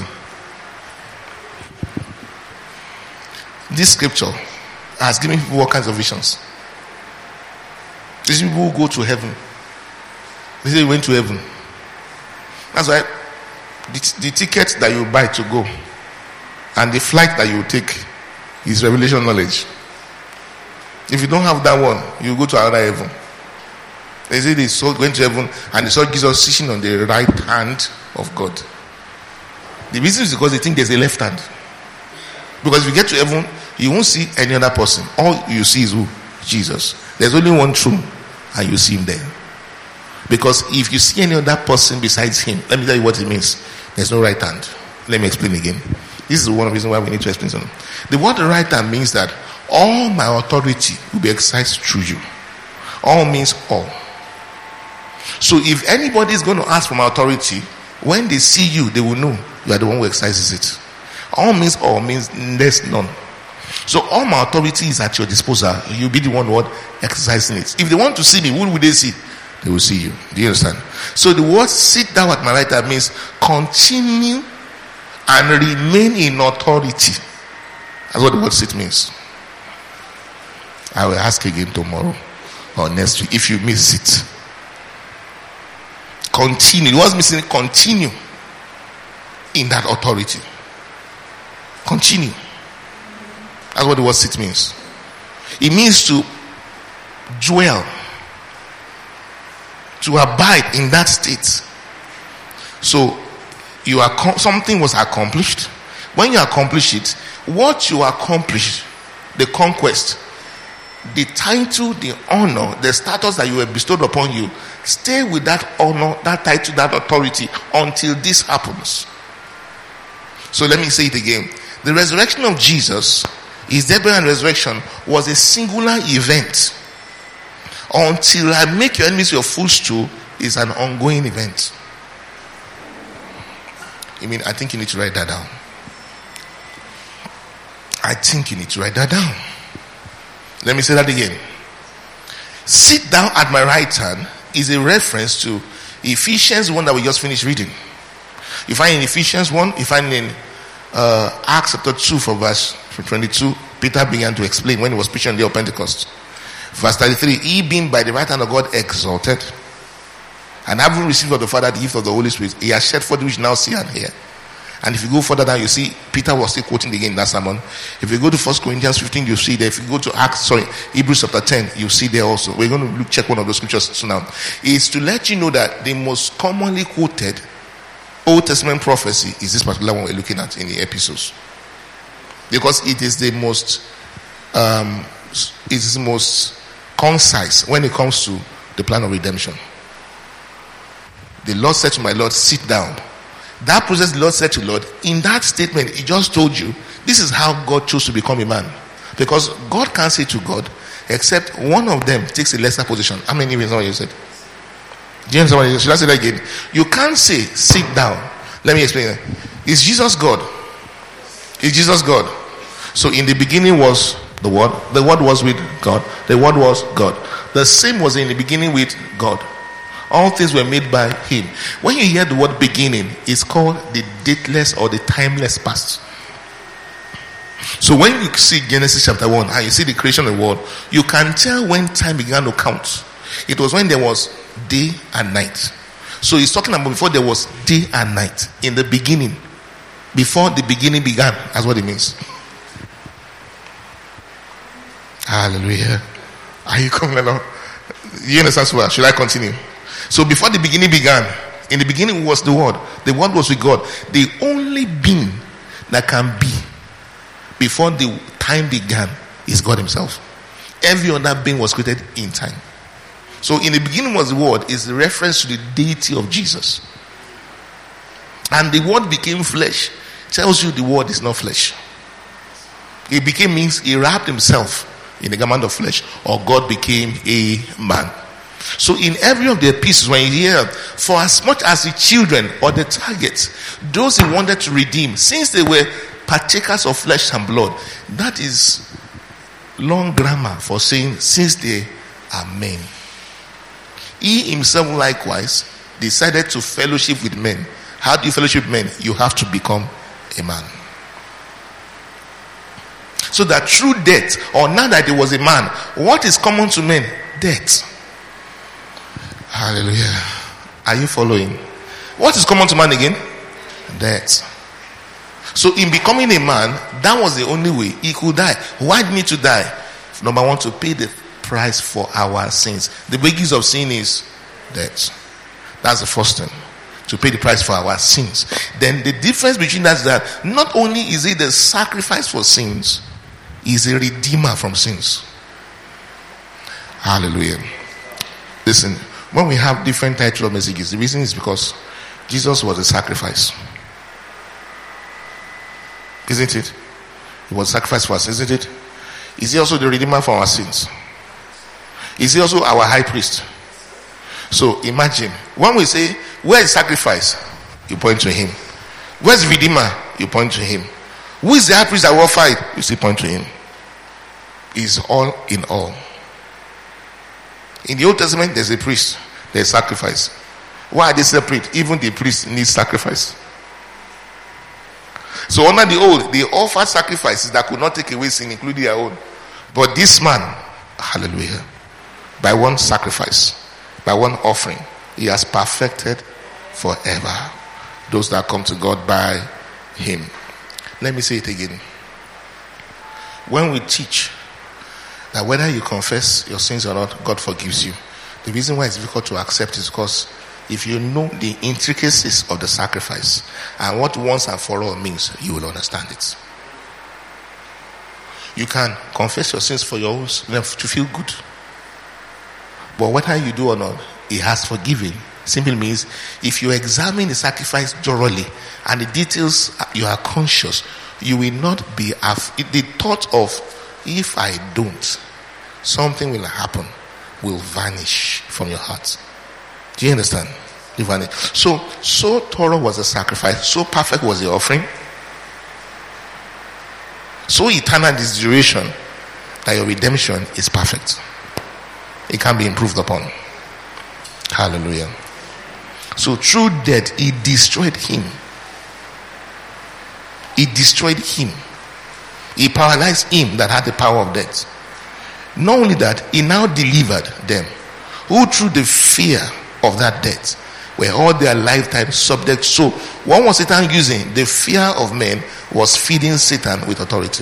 This scripture has given people all kinds of visions. These people who go to heaven. They say they went to heaven. That's why the, the ticket that you buy to go and the flight that you take is revelation knowledge. If you don't have that one, you go to another heaven. They say they saw going to heaven and they saw Jesus sitting on the right hand of God. The reason is because they think there's a left hand. Because if you get to heaven, you won't see any other person. All you see is who? Jesus. There's only one throne and you see him there. Because if you see any other person besides him, let me tell you what it means. There's no right hand. Let me explain again. This is one of the reasons why we need to explain something. The word right hand means that all my authority will be exercised through you. All means all. So if anybody is going to ask for my authority, when they see you, they will know you are the one who exercises it. All means all means there's none. So all my authority is at your disposal. You'll be the one who exercising it. If they want to see me, who will they see? They will see you. Do you understand? So the word sit down at my right hand means continue and remain in authority. That's what the word sit means. I will ask again tomorrow or next week if you miss it. Continue. The word's missing continue in that authority. Continue. That's what the word sit means. It means to dwell. to abide in that state. So you are something was accomplished. When you accomplish it, what you accomplish, the conquest, the title, the honor, the status that you were bestowed upon you, stay with that honor, that title, that authority until this happens. So let me say it again. The resurrection of Jesus, his death, burial, and resurrection, was a singular event. Until I make your enemies your footstool is an ongoing event. I mean, I think you need to write that down. I think you need to write that down. Let me say that again. Sit down at my right hand is a reference to Ephesians one that we just finished reading. You find in Ephesians one, you find in uh, Acts chapter two from verse twenty-two, Peter began to explain when he was preaching on the day of Pentecost. Verse thirty-three, he being by the right hand of God exalted, and having received of the Father the gift of the Holy Spirit, he has shed forth which now see and hear. And if you go further down, you see Peter was still quoting again in that sermon. If you go to First Corinthians fifteen, you see there. If you go to Acts, sorry, Hebrews chapter ten, you see there also. We're going to look, check one of those scriptures soon now. It's to let you know that the most commonly quoted Old Testament prophecy is this particular one we're looking at in the epistles, because it is the most, um, it is the most concise when it comes to the plan of redemption. The Lord said to my Lord, sit down. That process the Lord said to the Lord, in that statement, he just told you, this is how God chose to become a man. Because God can't say to God, except one of them takes a lesser position. How many reasons you said? Do you understand what? Should I say that again? You can't say, sit down. Let me explain it. Is Jesus God? Is Jesus God? So in the beginning was the Word. The Word was with God. The Word was God. The same was in the beginning with God. All things were made by him. When you hear the word beginning, it's called the dateless or the timeless past. So when you see Genesis chapter one and you see the creation of the world, you can tell when time began to count. It was when there was day and night. So he's talking about before there was day and night. In the beginning. Before the beginning began. That's what it means. Hallelujah. Are you coming along? You understand well? Should I continue? So before the beginning began, in the beginning was the Word. The Word was with God. The only being that can be before the time began is God himself. Every other being was created in time. So in the beginning was the Word is the reference to the deity of Jesus. And the Word became flesh. Tells you the Word is not flesh. It became means he wrapped himself in the garment of flesh, or God became a man. So in every of the pieces, when you hear, for as much as the children or the targets, those he wanted to redeem, since they were partakers of flesh and blood, that is long grammar for saying, since they are men. He himself likewise decided to fellowship with men. How do you fellowship with men? You have to become a man. So that through death, or now that he was a man, what is common to men? Death. Hallelujah. Are you following? What is common to man again? Death. So in becoming a man, that was the only way he could die. Why did he need to die? Number one, to pay the price for our sins. The wages of sin is death. That's the first thing. To pay the price for our sins. Then the difference between that is that not only is it the sacrifice for sins, he's a redeemer from sins. Hallelujah. Listen, when we have different types of messages, the reason is because Jesus was a sacrifice. Isn't it? He was a sacrifice for us, isn't it? Is he also the redeemer for our sins? Is he also our high priest? So imagine, when we say, where is sacrifice? You point to him. Where's the redeemer? You point to him. Who is the high priest that will fight? You still point to him. He's all in all. In the Old Testament, there's a priest, there's sacrifice. Why are they separate? Even the priest needs sacrifice. So under the old, they offered sacrifices that could not take away sin, including their own. But this man, hallelujah, by one sacrifice, by one offering, he has perfected forever those that come to God by him. Let me say it again. When we teach that whether you confess your sins or not, God forgives you, The reason why it's difficult to accept is because if you know the intricacies of the sacrifice and what once and for all means, you will understand it. You can confess your sins for your own to feel good. But whether you do or not, he has forgiven. Simply means if you examine the sacrifice thoroughly and the details you are conscious, you will not be af- the thought of if I don't, something will happen, will vanish from your heart. Do you understand? You vanish. So, so thorough was the sacrifice, so perfect was the offering, so eternal is the duration that your redemption is perfect. It can be improved upon. Hallelujah. So through death, he destroyed him. He destroyed him. He paralyzed him that had the power of death. Not only that, he now delivered them who through the fear of that death were all their lifetime subject. So what was Satan using? The fear of men was feeding Satan with authority.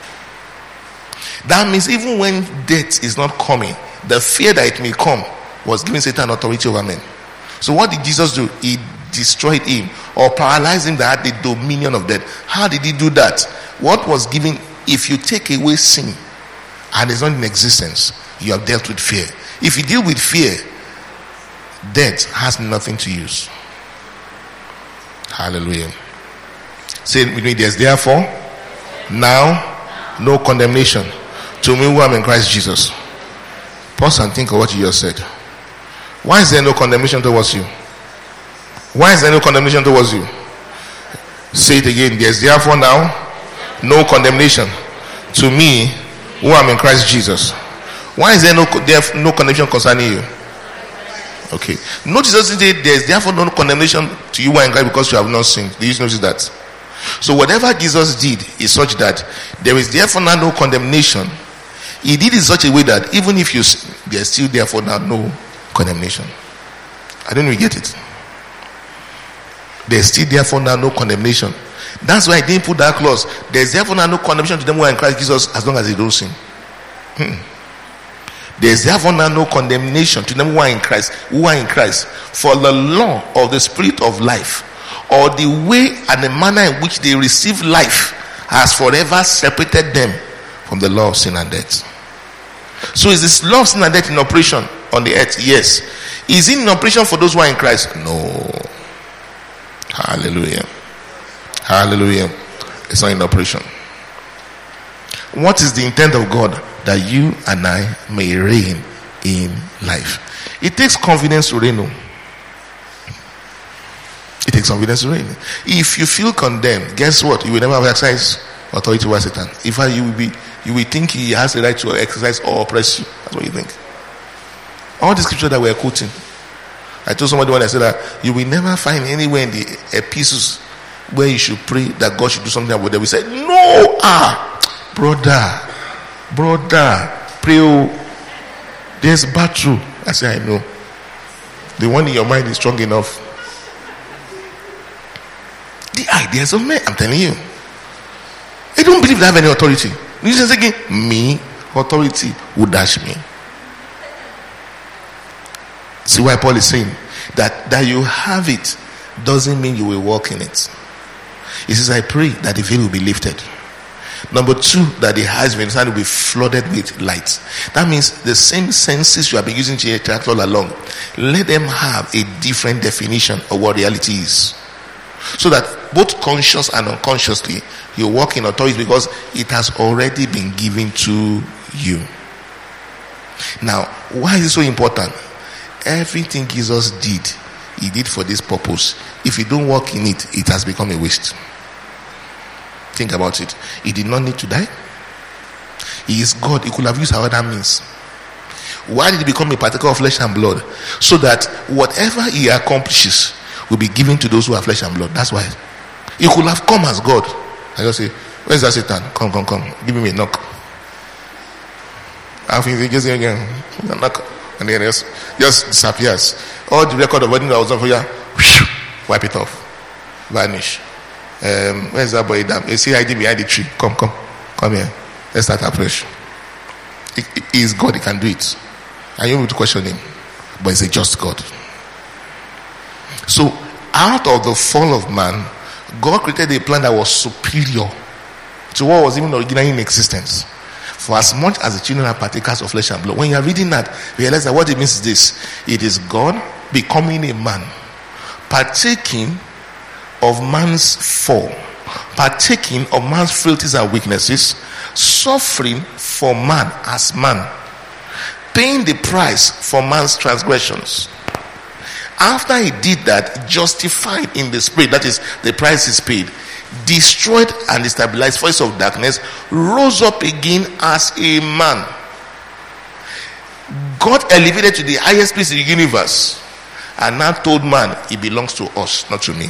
That means even when death is not coming, the fear that it may come was giving Satan authority over men. So what did Jesus do? He destroyed him or paralyzed him that had the dominion of death. How did he do that? What was given? If you take away sin and it's not in existence, you have dealt with fear. If you deal with fear, death has nothing to use. Hallelujah. Say with me, there's therefore now no condemnation to me who am in Christ Jesus. Pause and think of what you just said. Why is there no condemnation towards you? Why is there no condemnation towards you? Say it again. There's therefore now no condemnation to me who am in Christ Jesus. Why is there no, there no condemnation concerning you? Okay. Notice that there's therefore no condemnation to you who are in Christ because you have not sinned. Do you notice that? So whatever Jesus did is such that there is therefore now no condemnation. He did it in such a way that even if you sin, there's still therefore now no condemnation. I don't know if you get it. There's still therefore now no condemnation. That's why I didn't put that clause. There's therefore now no condemnation to them who are in Christ Jesus as long as they don't sin. Hmm. There's therefore now no condemnation to them who are in Christ, who are in Christ. For the law of the Spirit of life, or the way and the manner in which they receive life, has forever separated them from the law of sin and death. So is this law of sin and death in operation on the earth? Yes. Is it in operation for those who are in Christ? No. Hallelujah. Hallelujah. It's not in operation. What is the intent of God? That you and I may reign in life. It takes confidence to reign. It takes confidence to reign. If you feel condemned, guess what? You will never have exercise authority over Satan. In fact, you will be, you will think he has the right to exercise or oppress you. That's what you think. All the scripture that we are quoting. I told somebody when I said that you will never find anywhere in the epistles where you should pray that God should do something about them. We said, no, ah, brother. Brother, pray. Oh, there's battle. I say, I know. The one in your mind is strong enough. The ideas of men, I'm telling you. They don't believe they have any authority. You just again, me, authority would dash me. See why Paul is saying that that you have it doesn't mean you will walk in it. He says, I pray that the veil will be lifted. Number two, that the eyes will be flooded with light. That means the same senses you have been using to interact all along, let them have a different definition of what reality is. So that both conscious and unconsciously, you walk in authority because it has already been given to you. Now, why is it so important? Everything Jesus did, he did for this purpose. If you don't walk in it, it has become a waste. Think about it. He did not need to die. He is God. He could have used other means. Why did he become a particle of flesh and blood? So that whatever he accomplishes will be given to those who are flesh and blood. That's why. He could have come as God. I just say, where's that Satan? Come, come, come. Give me a knock. I think he just again knock, and then just, just disappears. All the record of wedding that was done for you, wipe it off, vanish. Um, where's that boy? Damn, you see I D behind the tree. Come, come, come here. Let's start afresh. He, he is God. He can do it. And you need to question him. but he's a just God. So out of the fall of man, God created a plan that was superior to what was even originally in existence. For as much as the children are partakers of flesh and blood, when you are reading that, realize that what it means is this: it is God becoming a man, partaking of man's fall, partaking of man's frailties and weaknesses, suffering for man as man, paying the price for man's transgressions. After he did that, justified in the spirit, that is, the price is paid, destroyed and destabilized forces of darkness, rose up again as a man. God elevated to the highest place in the universe, and now told man, it belongs to us, not to me.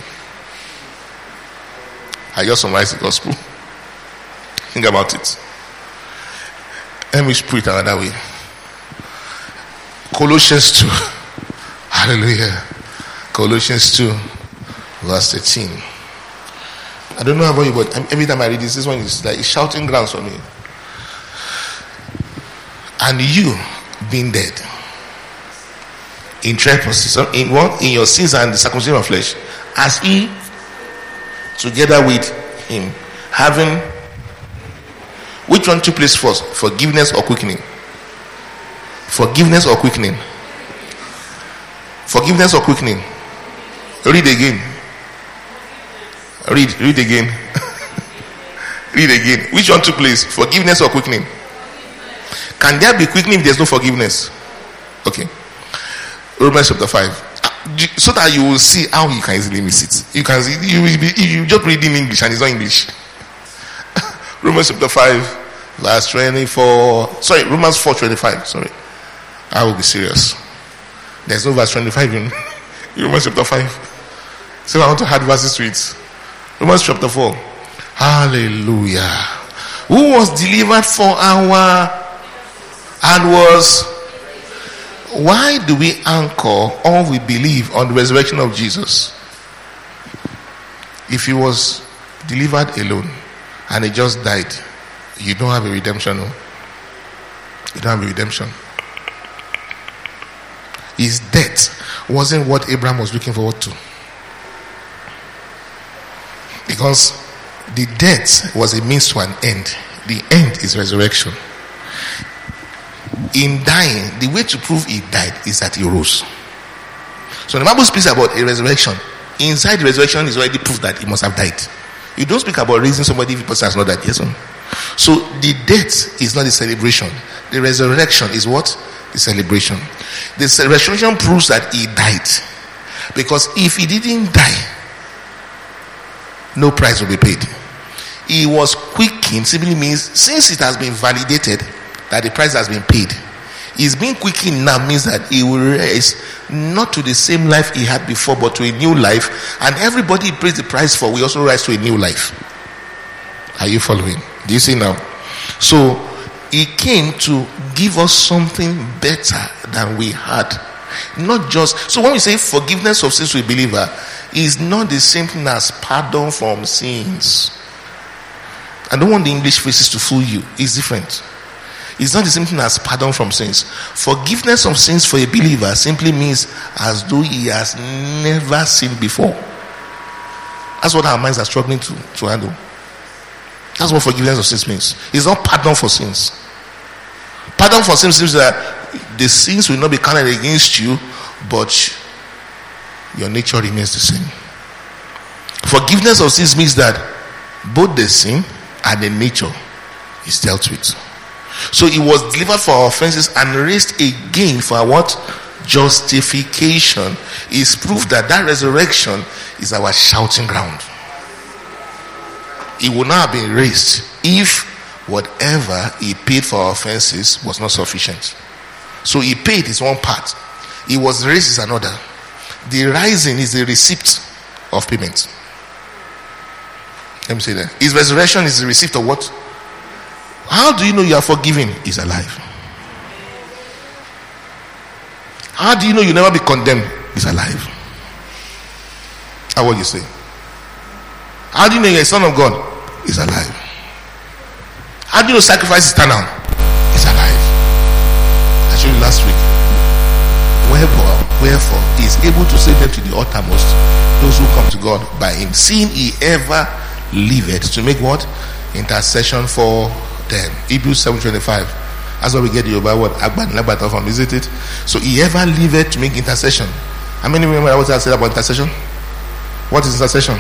I just summarize the gospel. Think about it. Let me put it another way. Colossians two. Hallelujah. Colossians two, verse thirteen. I don't know about you, but every time I read this, this one is like shouting grounds for me. And you, being dead in trespasses, in what? In your sins and the circumcision of flesh, as he, together with him, having, which one took place first? Forgiveness or quickening? Forgiveness or quickening? Forgiveness or quickening? Read again. Read, read again. Read again. Which one took place? Forgiveness or quickening? Can there be quickening if there's no forgiveness? Okay. Romans chapter five. So that you will see how you can easily miss it. You can see, you will be, you just read in English and it's not English. Romans chapter five, verse twenty-four. Sorry, Romans four twenty-five. Sorry. I will be serious. There's no verse twenty-five in Romans chapter five. So I want to add verses to it. Romans chapter four. Hallelujah. Who was delivered for our and was. Why do we anchor all we believe on the resurrection of Jesus? If he was delivered alone and he just died, you don't have a redemption. No? You don't have a redemption. His death wasn't what Abraham was looking forward to. Because the death was a means to an end. The end is resurrection. In dying, the way to prove he died is that he rose. So the Bible speaks about a resurrection. Inside the resurrection is already proof that he must have died. You don't speak about raising somebody if the person has not died. Yes, so the death is not the celebration. The resurrection is what? The celebration. The resurrection proves that he died. Because if he didn't die, no price will be paid. He was quickened simply means since it has been validated that the price has been paid, he's being quickened now means that he will rise not to the same life he had before but to a new life, and everybody he pays the price for will also rise to a new life. Are you following? Do you see now? So he came to give us something better than we had. Not just so when we say forgiveness of sins to a believer is not the same thing as pardon from sins. I don't want the English phrases to fool you. It's different. It's not the same thing as pardon from sins. Forgiveness of sins for a believer simply means as though he has never sinned before. That's what our minds are struggling to, to handle. That's what forgiveness of sins means. It's not pardon for sins. Pardon for sins means that the sins will not be counted against you, but your nature remains the same. Forgiveness of sins means that both the sin and the nature is dealt with. So he was delivered for our offenses and raised again for our what? Justification. Is proof that that resurrection is our shouting ground. He would not have been raised if whatever he paid for our offenses was not sufficient. So he paid his one part. He was raised is another. The rising is the receipt of payment. Let me say that. His resurrection is the receipt of what? How do you know you are forgiven? He's alive. How do you know you never be condemned? He's alive. How would you say? How do you know you're a son of God? He's alive. How do you know sacrifice is eternal? He's alive. I showed you last week. Wherefore, wherefore, he is able to save them to the uttermost, those who come to God by him, seeing he ever liveth to make what? Intercession for them. Hebrews seven twenty-five. That's why we get the Yoruba word Agban Lagbata from, isn't it? So he ever liveth to make intercession. How many remember what I said about intercession? What is intercession?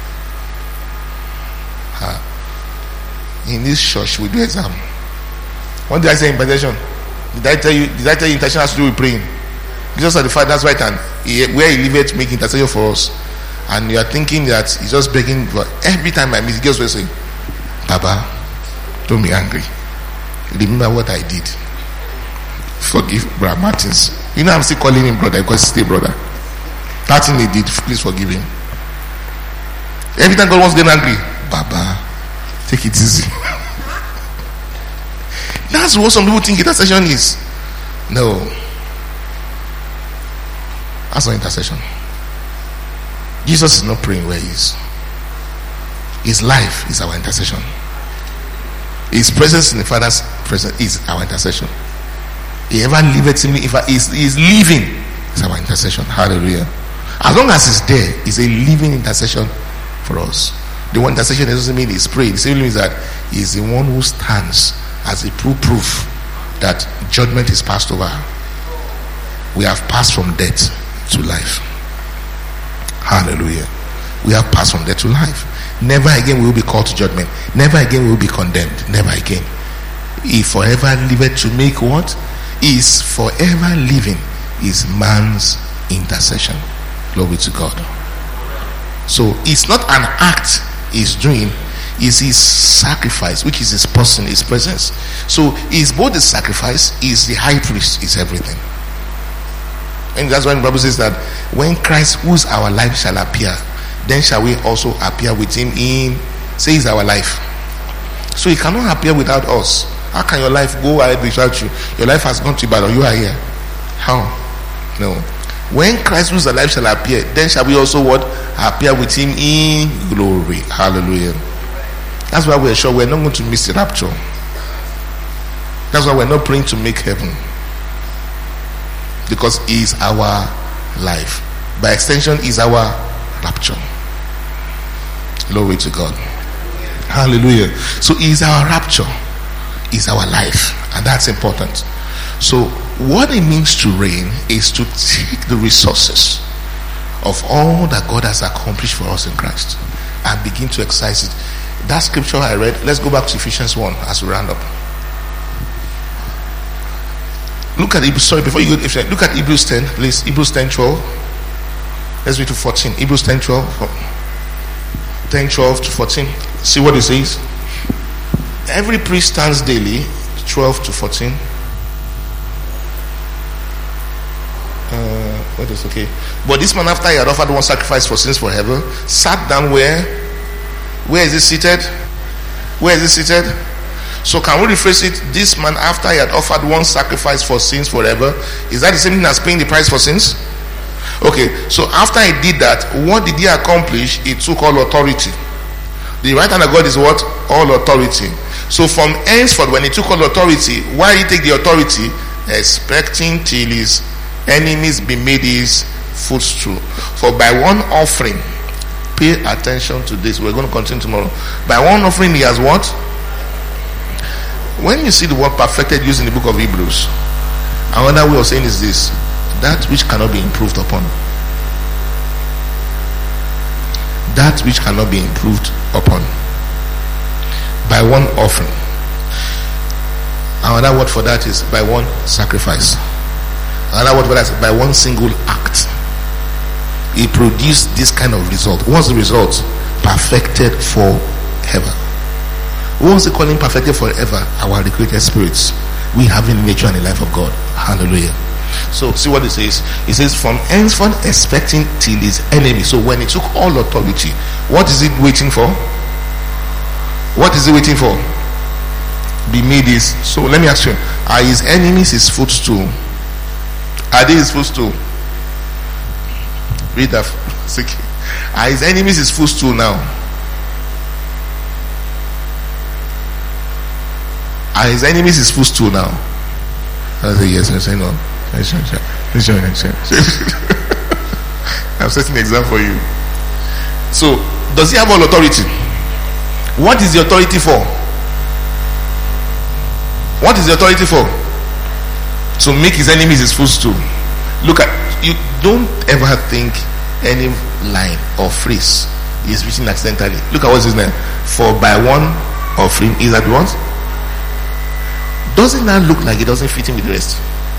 Ah. In this church we do exam. What did I say in intercession? Did I tell you did I tell you intercession has to do with praying? Jesus said the Father, that's right, and he, where he liveth to make intercession for us. And you are thinking that he's just begging, but every time I miss, he gets what saying, Baba, don't be angry. Remember what I did. Forgive Brother Martins. You know I'm still calling him brother because he's still brother. That thing he did, please forgive him. Every time God wants to get angry, Baba, take it easy. That's what some people think intercession is. No. That's not intercession. Jesus is not praying where he is. His life is our intercession. His presence in the Father's presence is our intercession. He ever liveth in me. If he is living, is our intercession. Hallelujah. As long as he's there, it's a living intercession for us. The one intercession doesn't mean he's praying. It simply means that he's the one who stands as a proof proof that judgment is passed over. We have passed from death to life. Hallelujah. We have passed from death to life. Never again will we be called to judgment. Never again will we be condemned. Never again. He forever liveth to make what? Is forever living is man's intercession. Glory to God. So it's not an act he's doing, is his sacrifice, which is his person, his presence. So he's both the sacrifice, is the high priest, is everything. And that's why the Bible says that when Christ, whose our life shall appear, then shall we also appear with him in, says our life. So he cannot appear without us. How can your life go ahead without you? Your life has gone to bad, or you are here. How? No. When Christ, whose our life shall appear, then shall we also what? Appear with him in glory. Hallelujah. That's why we're sure we're not going to miss the rapture. That's why we're not praying to make heaven. Because he is our life. By extension, is our rapture. Glory to God. Hallelujah. So he is our rapture, is our life, and that's important. So what it means to reign is to take the resources of all that God has accomplished for us in Christ and begin to exercise it. That scripture I read, let's go back to Ephesians one as we round up. Look at Hebrews, sorry, before you go to Ephesians, look at Hebrews ten, please. Hebrews ten twelve. Let's read to fourteen. Hebrews ten twelve. ten twelve to fourteen. See what it says. Every priest stands daily, twelve to fourteen. Uh, what is okay? But this man, after he had offered one sacrifice for sins forever, sat down where? Where is he seated? Where is he seated? So can we rephrase it? This man, after he had offered one sacrifice for sins forever, is that the same thing as paying the price for sins? Okay, so after he did that, what did he accomplish? He took all authority. The right hand of God is what? All authority. So from henceforth, when he took all authority, why did he take the authority? Expecting till his enemies be made his footstool. For by one offering, pay attention to this, we're going to continue tomorrow. By one offering he has what? When you see the word perfected used in the book of Hebrews, another way of saying is this: that which cannot be improved upon. That which cannot be improved upon. By one offering. Another word for that is by one sacrifice. Another word for that is by one single act. He produced this kind of result. What's the result? Perfected forever. What's it calling perfected forever? Our recreated spirits. We have in nature and the life of God. Hallelujah. So see what it says. It says from henceforth expecting till his enemy. So when he took all authority, what is it waiting for? What is he waiting for? Be made his. So let me ask you, are his enemies his footstool? Are they his footstool? Read that. Are his enemies his footstool now? Are his enemies his footstool now? I say yes, I say no. Join, join. I'm setting an example for you. So, does he have all authority? What is the authority for? What is the authority for? To make his enemies his footstool. Look at, you don't ever think any line or phrase is written accidentally. Look at what's his name. For by one offering is at once. Doesn't that look like it doesn't fit in with the rest?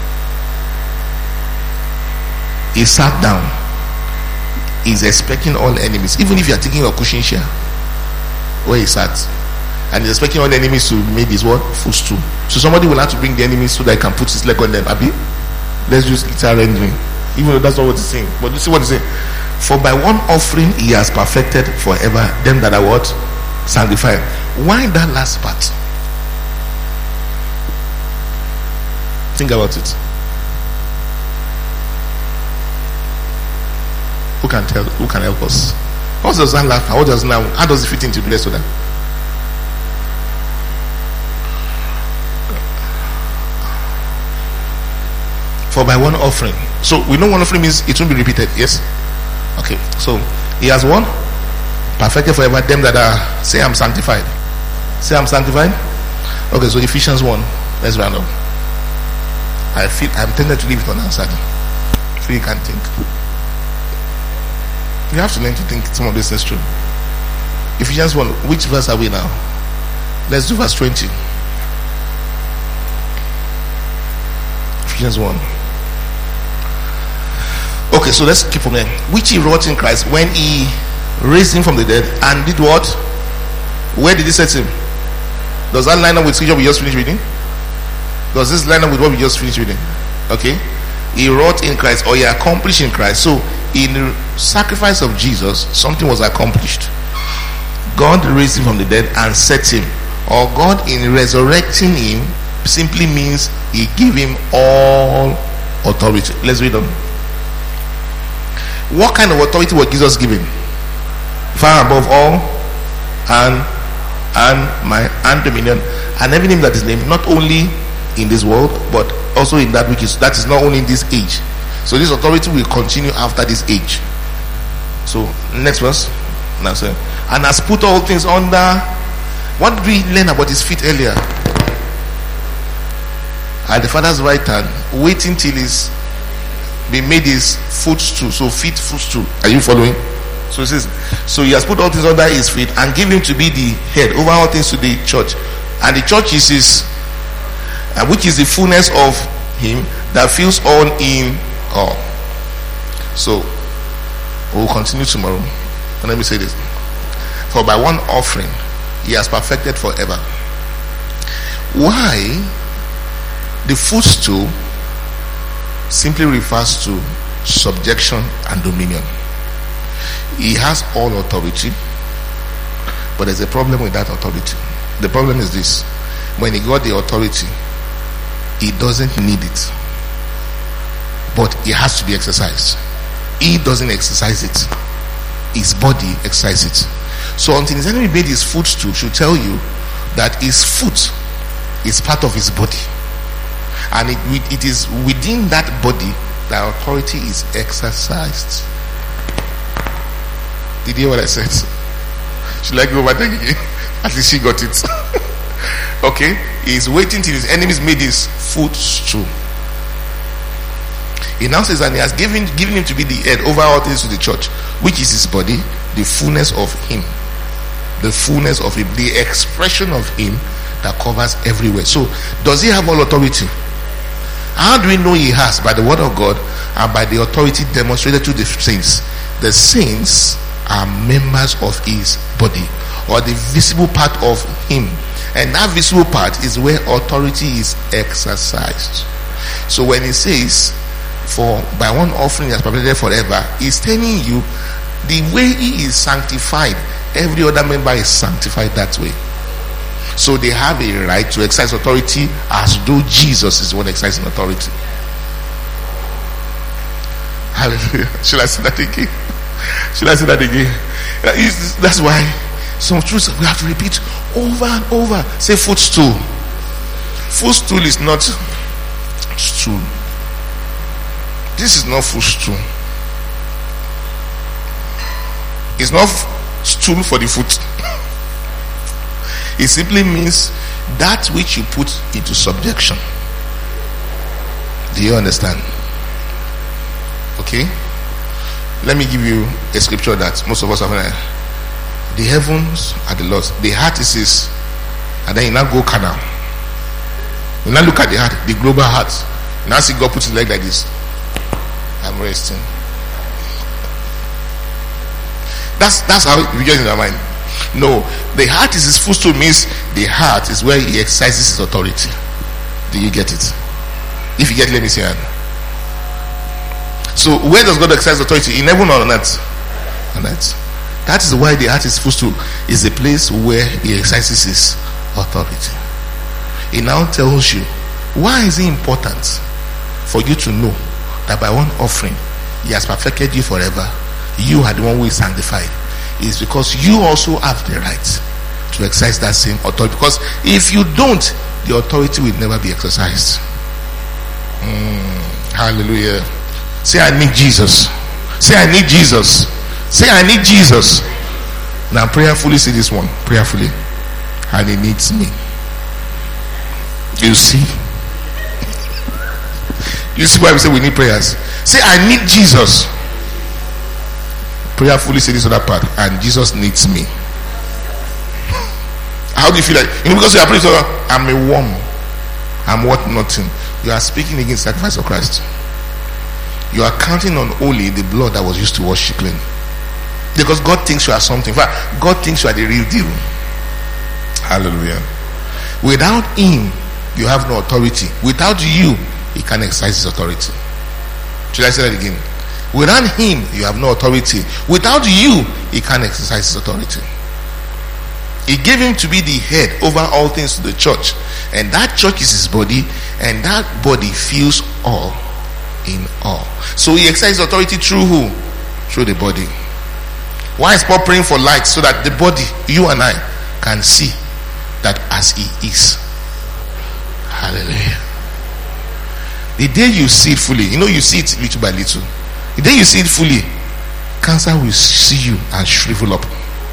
He sat down. He's expecting all enemies. Even if you are taking your cushion chair where he sat, and he's expecting all the enemies to make his what? Footstool. So somebody will have to bring the enemies so that he can put his leg on them. Abi? Let's use literal rendering. Even though that's not what he's saying. But you see what he's saying. For by one offering he has perfected forever them that are what? Sanctified. Why that last part? Think about it. Who can tell? Who can help us? What does that laugh? How does now? How does it fit into the rest of that? For by one offering. So we know one offering means it won't be repeated. Yes. Okay. So he has one perfected forever them that are, say I'm sanctified. Say I'm sanctified. Okay. So Ephesians one. Let's round up. I feel I'm tempted to leave it unanswered. So you can't think. You have to learn to think some of this is true. Ephesians one. Which verse are we now? Let's do verse twenty. Ephesians one. Okay, so let's keep from there. Which he wrought in Christ when he raised him from the dead and did what? Where did he set him? Does that line up with scripture we just finished reading? Does this line up with what we just finished reading? Okay. He wrought in Christ, or he accomplished in Christ. So in the sacrifice of Jesus, something was accomplished. God raised him from the dead and set him. Or God in resurrecting him simply means he gave him all authority. Let's read on. What kind of authority was Jesus given? Far above all and and my and dominion and every name that is named, not only in this world but also in that which is that is not only in this age. So this authority will continue after this age. So next verse. Now say, and has put all things under. What did we learn about his feet earlier? At the Father's right hand, waiting till he's been made his footstool. So feet footstool. Are you following? So it says, so he has put all things under his feet and given him to be the head over all things to the church. And the church is his, uh, which is the fullness of him that fills all in all. So we'll continue tomorrow. And let me say this. For by one offering he has perfected forever. Why? The footstool simply refers to subjection and dominion. He has all authority, but there's a problem with that authority. The problem is this: when he got the authority, he doesn't need it, but it has to be exercised. He doesn't exercise it, his body exercises it. So until his enemy made his footstool, should tell you that his foot is part of his body, and it, it is within that body that authority is exercised. Did you hear what I said? Should I go back again? At least she got it. Okay, he's waiting till his enemies made his footstool. He now says, and he has given given him to be the head over all things to the church, which is his body, the fullness of him, the fullness of him, the expression of him that covers everywhere. So, does he have all authority? How do we know he has? By the word of God and by the authority demonstrated to the saints. The saints are members of his body, or the visible part of him, and that visible part is where authority is exercised. So when he says, for by one offering he has perfected forever, he's telling you the way he is sanctified, every other member is sanctified that way. So they have a right to exercise authority as though Jesus is the one exercising authority. Hallelujah. Should I say that again? Should I say that again? That's why some truths we have to repeat over and over. Say footstool. Footstool is not stool. this is not footstool. It's not stool for the foot. It simply means that which you put into subjection. Do you understand? Okay. Let me give you a scripture that most of us have heard. The heavens are the Lord's. The heart is his. And then you now go carnal. You now look at the heart, the global heart. You now see God put his leg like this. I'm resting. That's that's how we get in our mind. No, the heart is his footstool, means the heart is where he exercises his authority. Do you get it? If you get, let me see it. So where does God exercise authority? In heaven or on earth? On earth. That is why the heart is footstool, is a place where he exercises his authority. He now tells you, why is it important for you to know that by one offering he has perfected you forever? You are the one who is sanctified. It's because you also have the right to exercise that same authority. Because if you don't, the authority will never be exercised. Mm, hallelujah. Say, I need Jesus. Say, I need Jesus. Say, I need Jesus. Now prayerfully say this one. Prayerfully. And he needs me. You see? You see why we say we need prayers? Say, I need Jesus. Prayerfully say this other part. And Jesus needs me. How do you feel like? You know, because you are praying, I'm a worm. I'm what? Nothing. You are speaking against the sacrifice of Christ. You are counting on only the blood that was used to wash you clean. Because God thinks you are something. In fact, God thinks you are the real deal. Hallelujah. Without him, you have no authority. Without you, he can't exercise his authority. Should I say that again? Without him, you have no authority. Without you, he can't exercise his authority. He gave him to be the head over all things to the church. And that church is his body. And that body feels all in all. So he exercises authority through who? Through the body. Why is Paul praying for light? So that the body, you and I, can see that as he is. Hallelujah. The day you see it fully, you know, you see it little by little. The day you see it fully, cancer will see you and shrivel up.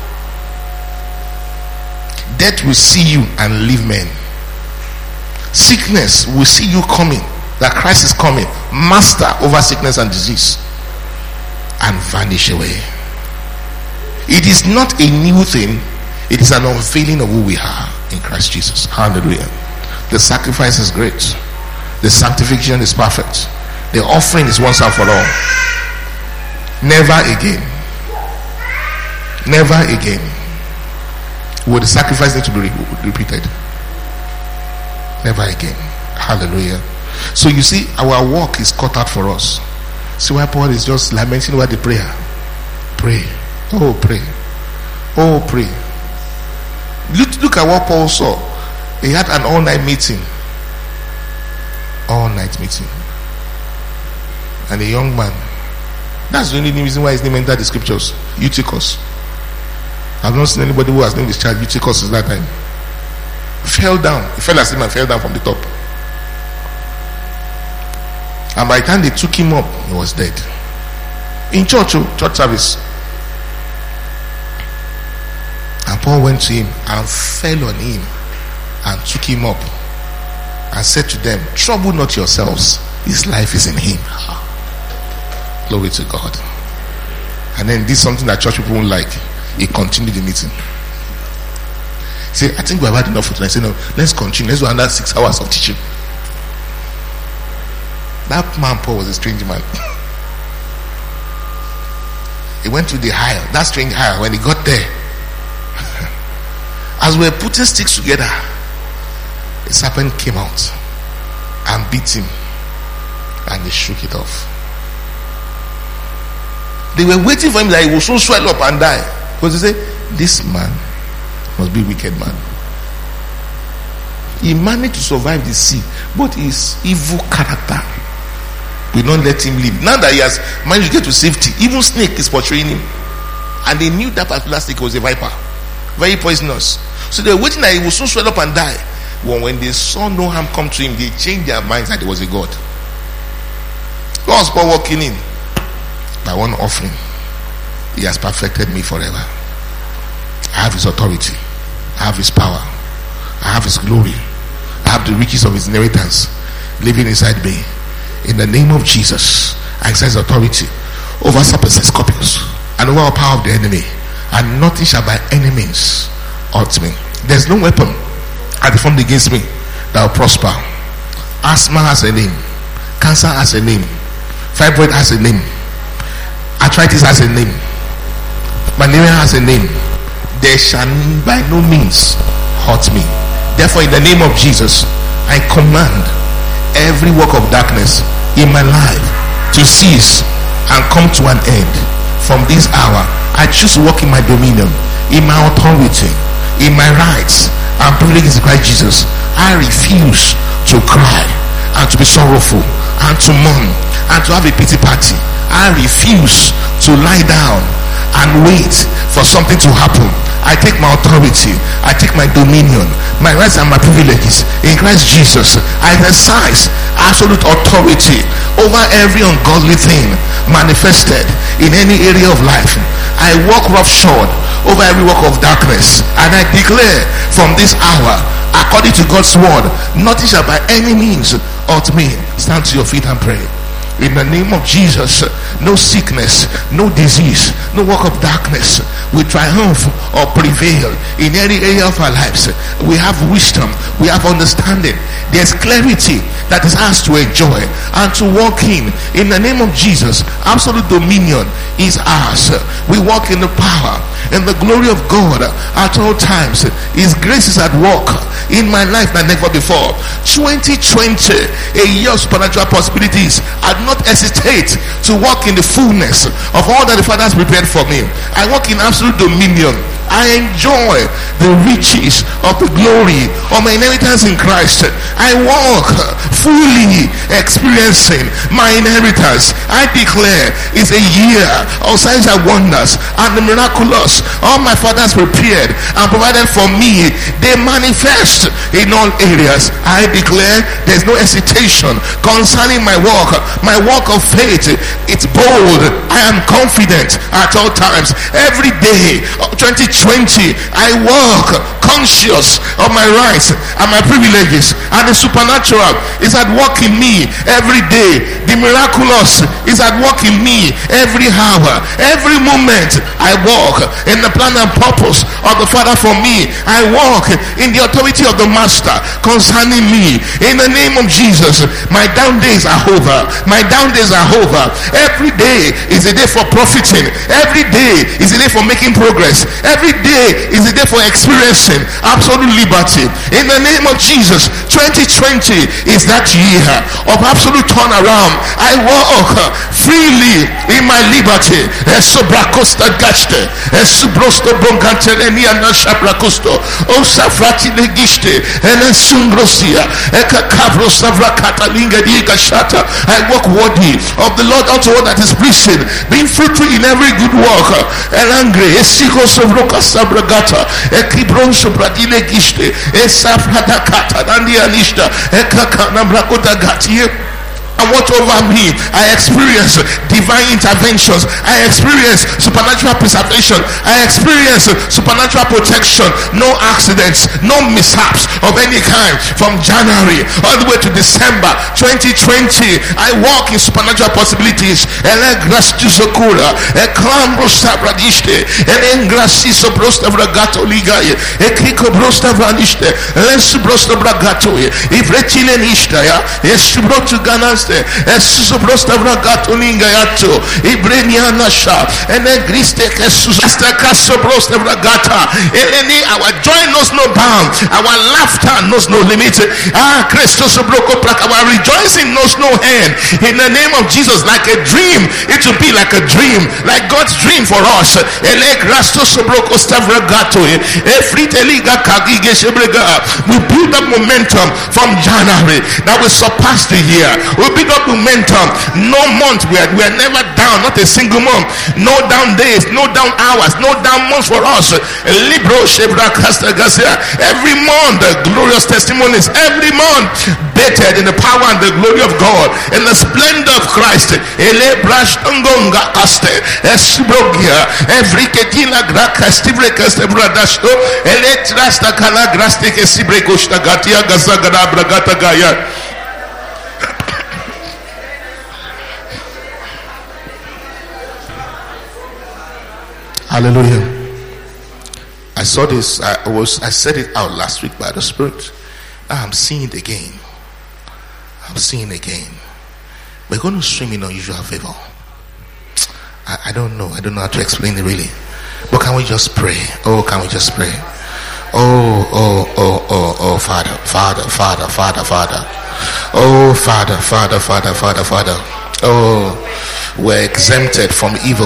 Death will see you and leave men. Sickness will see you coming, that Christ is coming, master over sickness and disease, and vanish away. It is not a new thing. It is an unveiling of who we are in Christ Jesus. Hallelujah. The sacrifice is great. The sanctification is perfect. The offering is once and for all. Never again. Never again will the sacrifice need to be re- repeated. Never again. Hallelujah. So you see, our work is cut out for us. See why Paul is just lamenting over the prayer. Pray. Oh, pray. Oh, pray. Look, look at what Paul saw. He had an all-night meeting. All-night meeting. And a young man. That's the only reason why his name entered the scriptures. Eutychus. I've not seen anybody who has named this child Eutychus since that time. Fell down. He fell asleep and fell down from the top. And by the time they took him up, he was dead. In church, oh, church service. And Paul went to him and fell on him and took him up and said to them, trouble not yourselves, his life is in him. Glory to God. And then did something that church people won't like. He continued the meeting. He said, I think we have had enough for tonight. I said, no, let's continue. Let's do another six hours of teaching. That man Paul was a strange man. He went to the high, that strange high. When he got there, as we were putting sticks together, a serpent came out and beat him, and they shook it off. They were waiting for him that he would soon swell up and die, because they say, this man must be a wicked man. He managed to survive the sea, but his evil character will not let him live. Now that he has managed to get to safety, even snake is portraying him, and they knew that particular snake was a viper, very poisonous. So they were waiting that he would soon swell up and die. Well, when they saw no harm come to him, they changed their minds that he was a god. God's not walking in. By one offering, He has perfected me forever. I have His authority. I have His power. I have His glory. I have the riches of His inheritance living inside me. In the name of Jesus, I exercise authority over serpents and scorpions and over the power of the enemy, and nothing shall by any means hurt me. There's no weapon that is formed against me that will prosper. Asthma has a name. Cancer has a name. Fibroid has a name. Arthritis has a name. Malaria has a name. They shall by no means hurt me. Therefore, in the name of Jesus, I command every work of darkness in my life to cease and come to an end. From this hour, I choose to walk in my dominion, in my authority, in my rights and privileges in Christ Jesus. I refuse to cry and to be sorrowful and to mourn and to have a pity party. I refuse to lie down and wait for something to happen. I take my authority, I take my dominion, my rights and my privileges in Christ Jesus. I exercise absolute authority over every ungodly thing manifested in any area of life. I walk roughshod over every work of darkness, and I declare from this hour, according to God's word, nothing shall by any means hurt me. Stand to your feet and pray. In the name of Jesus, no sickness, no disease, no work of darkness will triumph or prevail in any area of our lives. We have wisdom, we have understanding, there's clarity that is ours to enjoy and to walk in. In the name of Jesus, absolute dominion is ours. We walk in the power and the glory of God at all times. His grace is at work in my life like never before. twenty twenty, a year of supernatural possibilities. I do not hesitate to walk in the fullness of all that the Father has prepared for me. I walk in absolute dominion. I enjoy the riches of the glory of my inheritance in Christ. I walk fully experiencing my inheritance. I declare it's a year of signs and wonders and the miraculous. All my Father has prepared and provided for me, they manifest in all areas. I declare there's no hesitation concerning my walk. My walk of faith, it's bold. I am confident at all times. Every day of twenty twenty, I walk conscious of my rights and my privileges, and the supernatural is at work in me every day. The miraculous is at work in me every hour, every moment. I walk in the plan and purpose of the Father for me. I walk in the authority of the Master concerning me. In the name of Jesus, my down days are over. My down days are over. Every day is a day for profiting. Every day is a day for making progress. Every day is a day for experiencing absolute liberty. In the name of Jesus, twenty twenty is that year of absolute turnaround. I walk freely in my liberty. Esobracosta gachete, esubrosto boncantelenia na shabracosto, osafrati legiste, enesumbrosia, ekakavro savrakata linga diga shata. I walk worthy of the Lord unto all that is pleasing, being fruitful in every good work. Elangre, esiko sobroka sabragata, ekibron sobradile giste, esafrata kata, nandianista, ekakana brakota gatie. And what over me, I experience divine interventions. I experience supernatural preservation. I experience supernatural protection. No accidents, no mishaps of any kind from January all the way to December twenty twenty. I walk in supernatural possibilities. Esuso prosta vragato linga yato Ibrenia nasha ene griste kesus asta kaso prosta vragata eleni. Our joy knows no bound, our laughter knows no limit. Ah, Christos broko plak, our rejoicing knows no end. In the name of Jesus, like a dream, it will be like a dream, like God's dream for us. Ele Christos broko stavragato efriteliga kagige shebrega. We build up momentum from January that will surpass the year. We build up momentum. No month we are, we are never down, not a single month. No down days, no down hours, no down months for us. Libro Shebra Casta Garcia. Every month, the glorious testimonies. Every month, bathed in the power and the glory of God, in the splendor of Christ. Ele Brash Ngonga Caste. Esbrogia. Every Ketina Graka Stibrekas Bradasto. Ele Trasta Kala Graste Sibrekushta Gatia Gazagada Bragata Gaya. Hallelujah. I saw this. I was. I said it out last week by the Spirit. I'm seeing it again. I'm seeing it again. We're going to swim in unusual favor. I, I don't know. I don't know how to explain it really. But can we just pray? Oh, can we just pray? Oh, oh, oh, oh, oh, Father, Father, Father, Father, Father. Oh, Father, Father, Father, Father, Father. Oh, we're exempted from evil.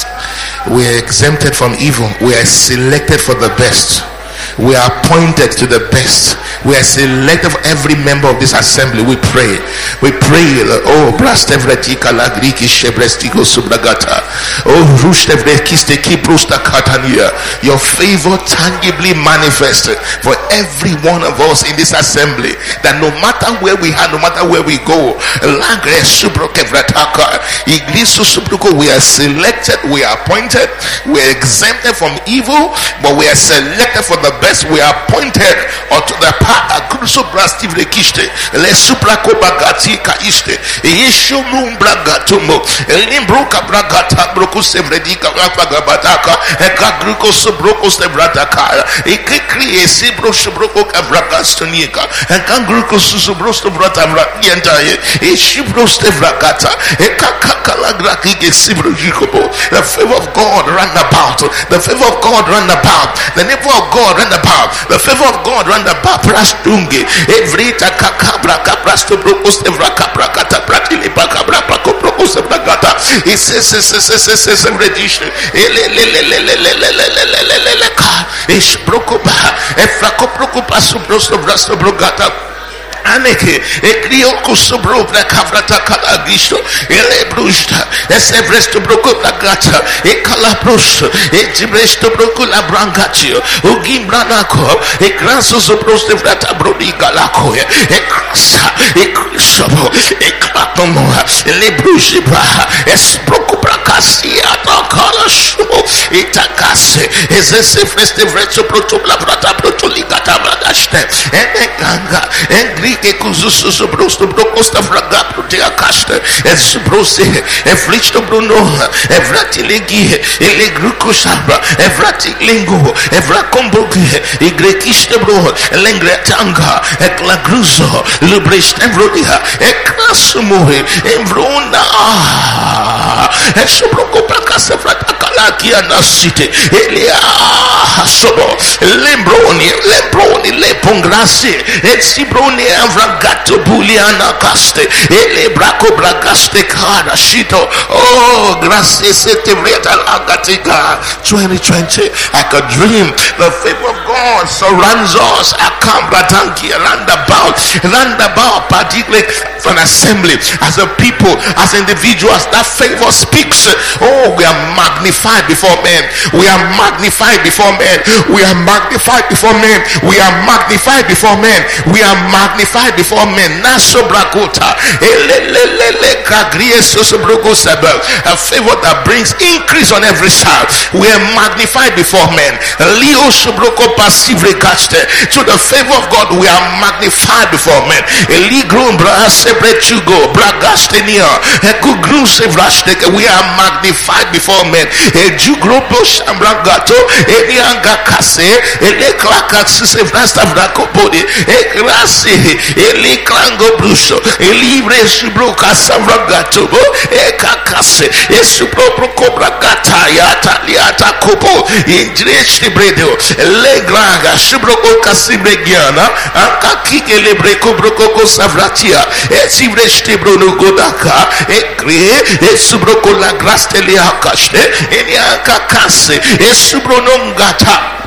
We are exempted from evil. We are selected for the best. We are appointed to the best. We are selected for every member of this assembly. We pray. We pray. Oh, brastevretika lagriki shebrestiko subragata. Oh, rushtevrekiste kiprusta katania. Your favor tangibly manifested for every one of us in this assembly. That no matter where we are, no matter where we go, lagre subrokevrataka, iglisu subruko, we are selected. We are appointed. We are exempted from evil, but we are selected for the best. We are appointed unto the power agruso brastiv rekiste le suprako bagati kaiste yeshu mumbragatumo limbruka bragata broku sevredika bragabataka ekagruko subroko sevradaka ikikri esibro subroko kavragastonika ekagruko susubrosto bratavra yentaye eshibro stevragata ekakakala grakike sibro jikobo. The favor of God run about. The favor of God run about. The name of God run about. The favor of God run about. Prastunge evrita kakabra kaprasto brokos evra kapra kata pratili bakabra pakoprokos evragata. It says says says says says reddition ele le le le le le le le le le le le ka ish brokoba efrakoprokopa subrosto brasto brogata. Aneke ekrio kusobro brakavrata kala gisto ele brusta esevresto broko bragata ekala brusto etibresto broko la brancatio ugimbranaco ekranso sobroste vrata brodi galako ekrasa ekrisobo eklatomo ele brushibra esbroko brakasi atakala shubo itakase ezese feste vreto proto la vrata proto ligata bragaste eneganga engri che cususo sobrosto brocosta fraga protea casta e sobrose e flixto bruno e vrati leghi e le gruco sabra e vrati lingo e vracombogi e grekiste bro l'engretanga e la gruso lubreste brodia e crasumo e vrona e sobroco placasa frata calakia nasite e le sobo lembroni lembroni le pongrasi e sibroni Vragato buliana caste ele braco bragaste cara shito. Oh, grazie sete vreta lagatika. Twenty twenty, like a dream, the favor of God surrounds us. Akambratanki roundabout, roundabout, particularly for an assembly, as a people, as individuals. That favor speaks. Oh, we are magnified before men. We are magnified before men. We are magnified before men. We are magnified before men. We are magnified before men. Naso brakota elelelele kagrie sosobrogo sabel. A favor that brings increase on every side. We are magnified before men. Leo sobroko passivre kaste. To the favor of God, we are magnified before men. Eligrum bra sebrechugo bragastenia ekugru sevrasteke. We are magnified before men. Ejugro shambragato elianga kase eleklakatsi sevrasta vrakopodi ekrasi eli klango bruso eli bresu broka savragato ekakase esupro cobra gata yata liata kopo indresti bredo legranga subroko kasibregiana akakike lebreko broko savratia esivresti brono godaka ekre esubroko la grastelia kaste eliaka kase esubronongata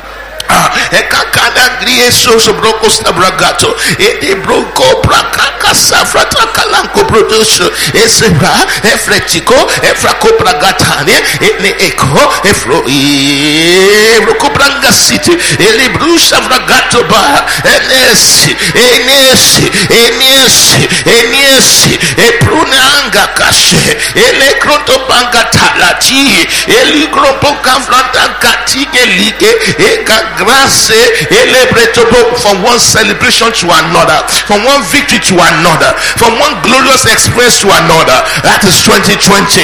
Ekakana grie so sobroko stabragato. Ede broko prakaka safrata kalanko production. Esebra efretico efrako pragatane. Ene eko efro e broko pranga city. Ele brusa vragato ba. Enesi enesi enesi enesi eprunanga kashe. Ele kroto banga talati. Eli kropo kafrata katige like. Eka grace elebretobo from one celebration to another, from one victory to another, from one glorious experience to another. That is twenty twenty.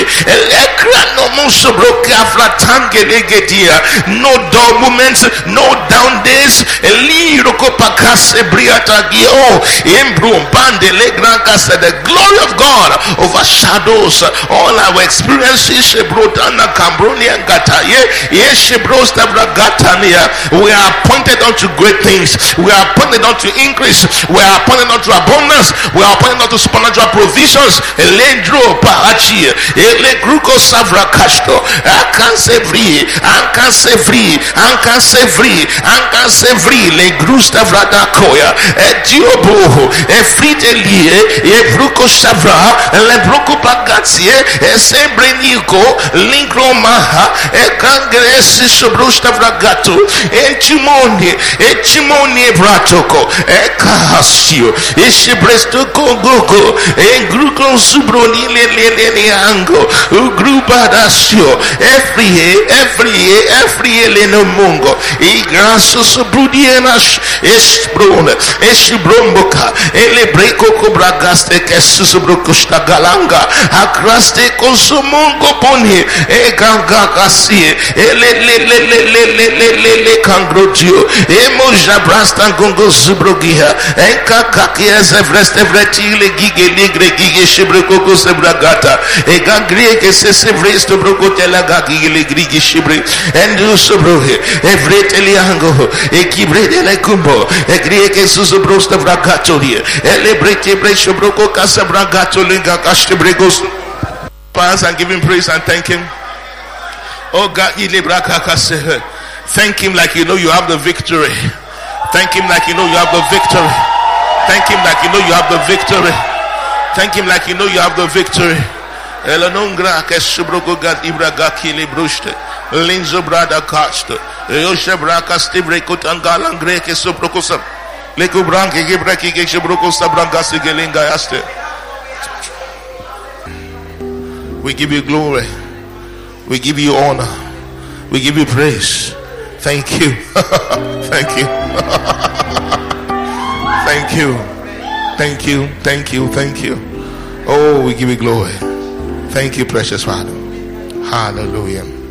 No dull moments, no down days. The glory of God overshadows all our experiences. We are appointed unto great things. We are appointed unto increase. We are appointed unto abundance. We are appointed unto supernatural provisions. Elendro Pahachi, Elegruko Savra Kashko. I can say free. I can say free. I can say free. I can say free. Le Grusta Vrada Koya. Etiobo. Efritelie. Ebruko Savra. Le Bruko Pagatie. Esembreniko. Linkro Maha. Ekangresi Sobrusta Vragato. Echimoni, Echimoni Bratoko, Ekasio, Eshibresto Gogo, Engruko Subroni Leniango, Ugrubadasio, every every every Eleno Mungo, Igraso Subrudienas, Esbrone, Eshibromboka, Elebreko Cobragaste, Kesusubrukusta Galanga, Akraste Consumongo Pony, Egangagasi, Ele le kangrotio emo jabrasta gongo zubrogia enka kakies everest evretile gige ligre gige shibreko ko sebragata e gangrie ke se sevrest broko telaga gige ligre gige shibre endu sobrohe evreteli ango e kibre de la kumbo e grie ke susubrosta bragato here ele breke bresho broko kasabragato linga kashbregos pass and give him praise and thank him. Oh God, ile braka kase. Thank him like you know you have the victory. Thank him like you know you have the victory. Thank him like you know you have the victory. Thank him like you know you have the victory. Elanongra kesubrogo gad ibraga kili bruste. Linzo brada kast. Yoshe braka stibre kutangala greke soprokosa. Leko branke gibraki gesubrokosa branga sigelinga yaste. We give you glory. We give you honor. We give you praise. Thank you. Thank you. Thank you. Thank you. Thank you. Thank you. Oh, we give you glory. Thank you, precious Father. Hallelujah.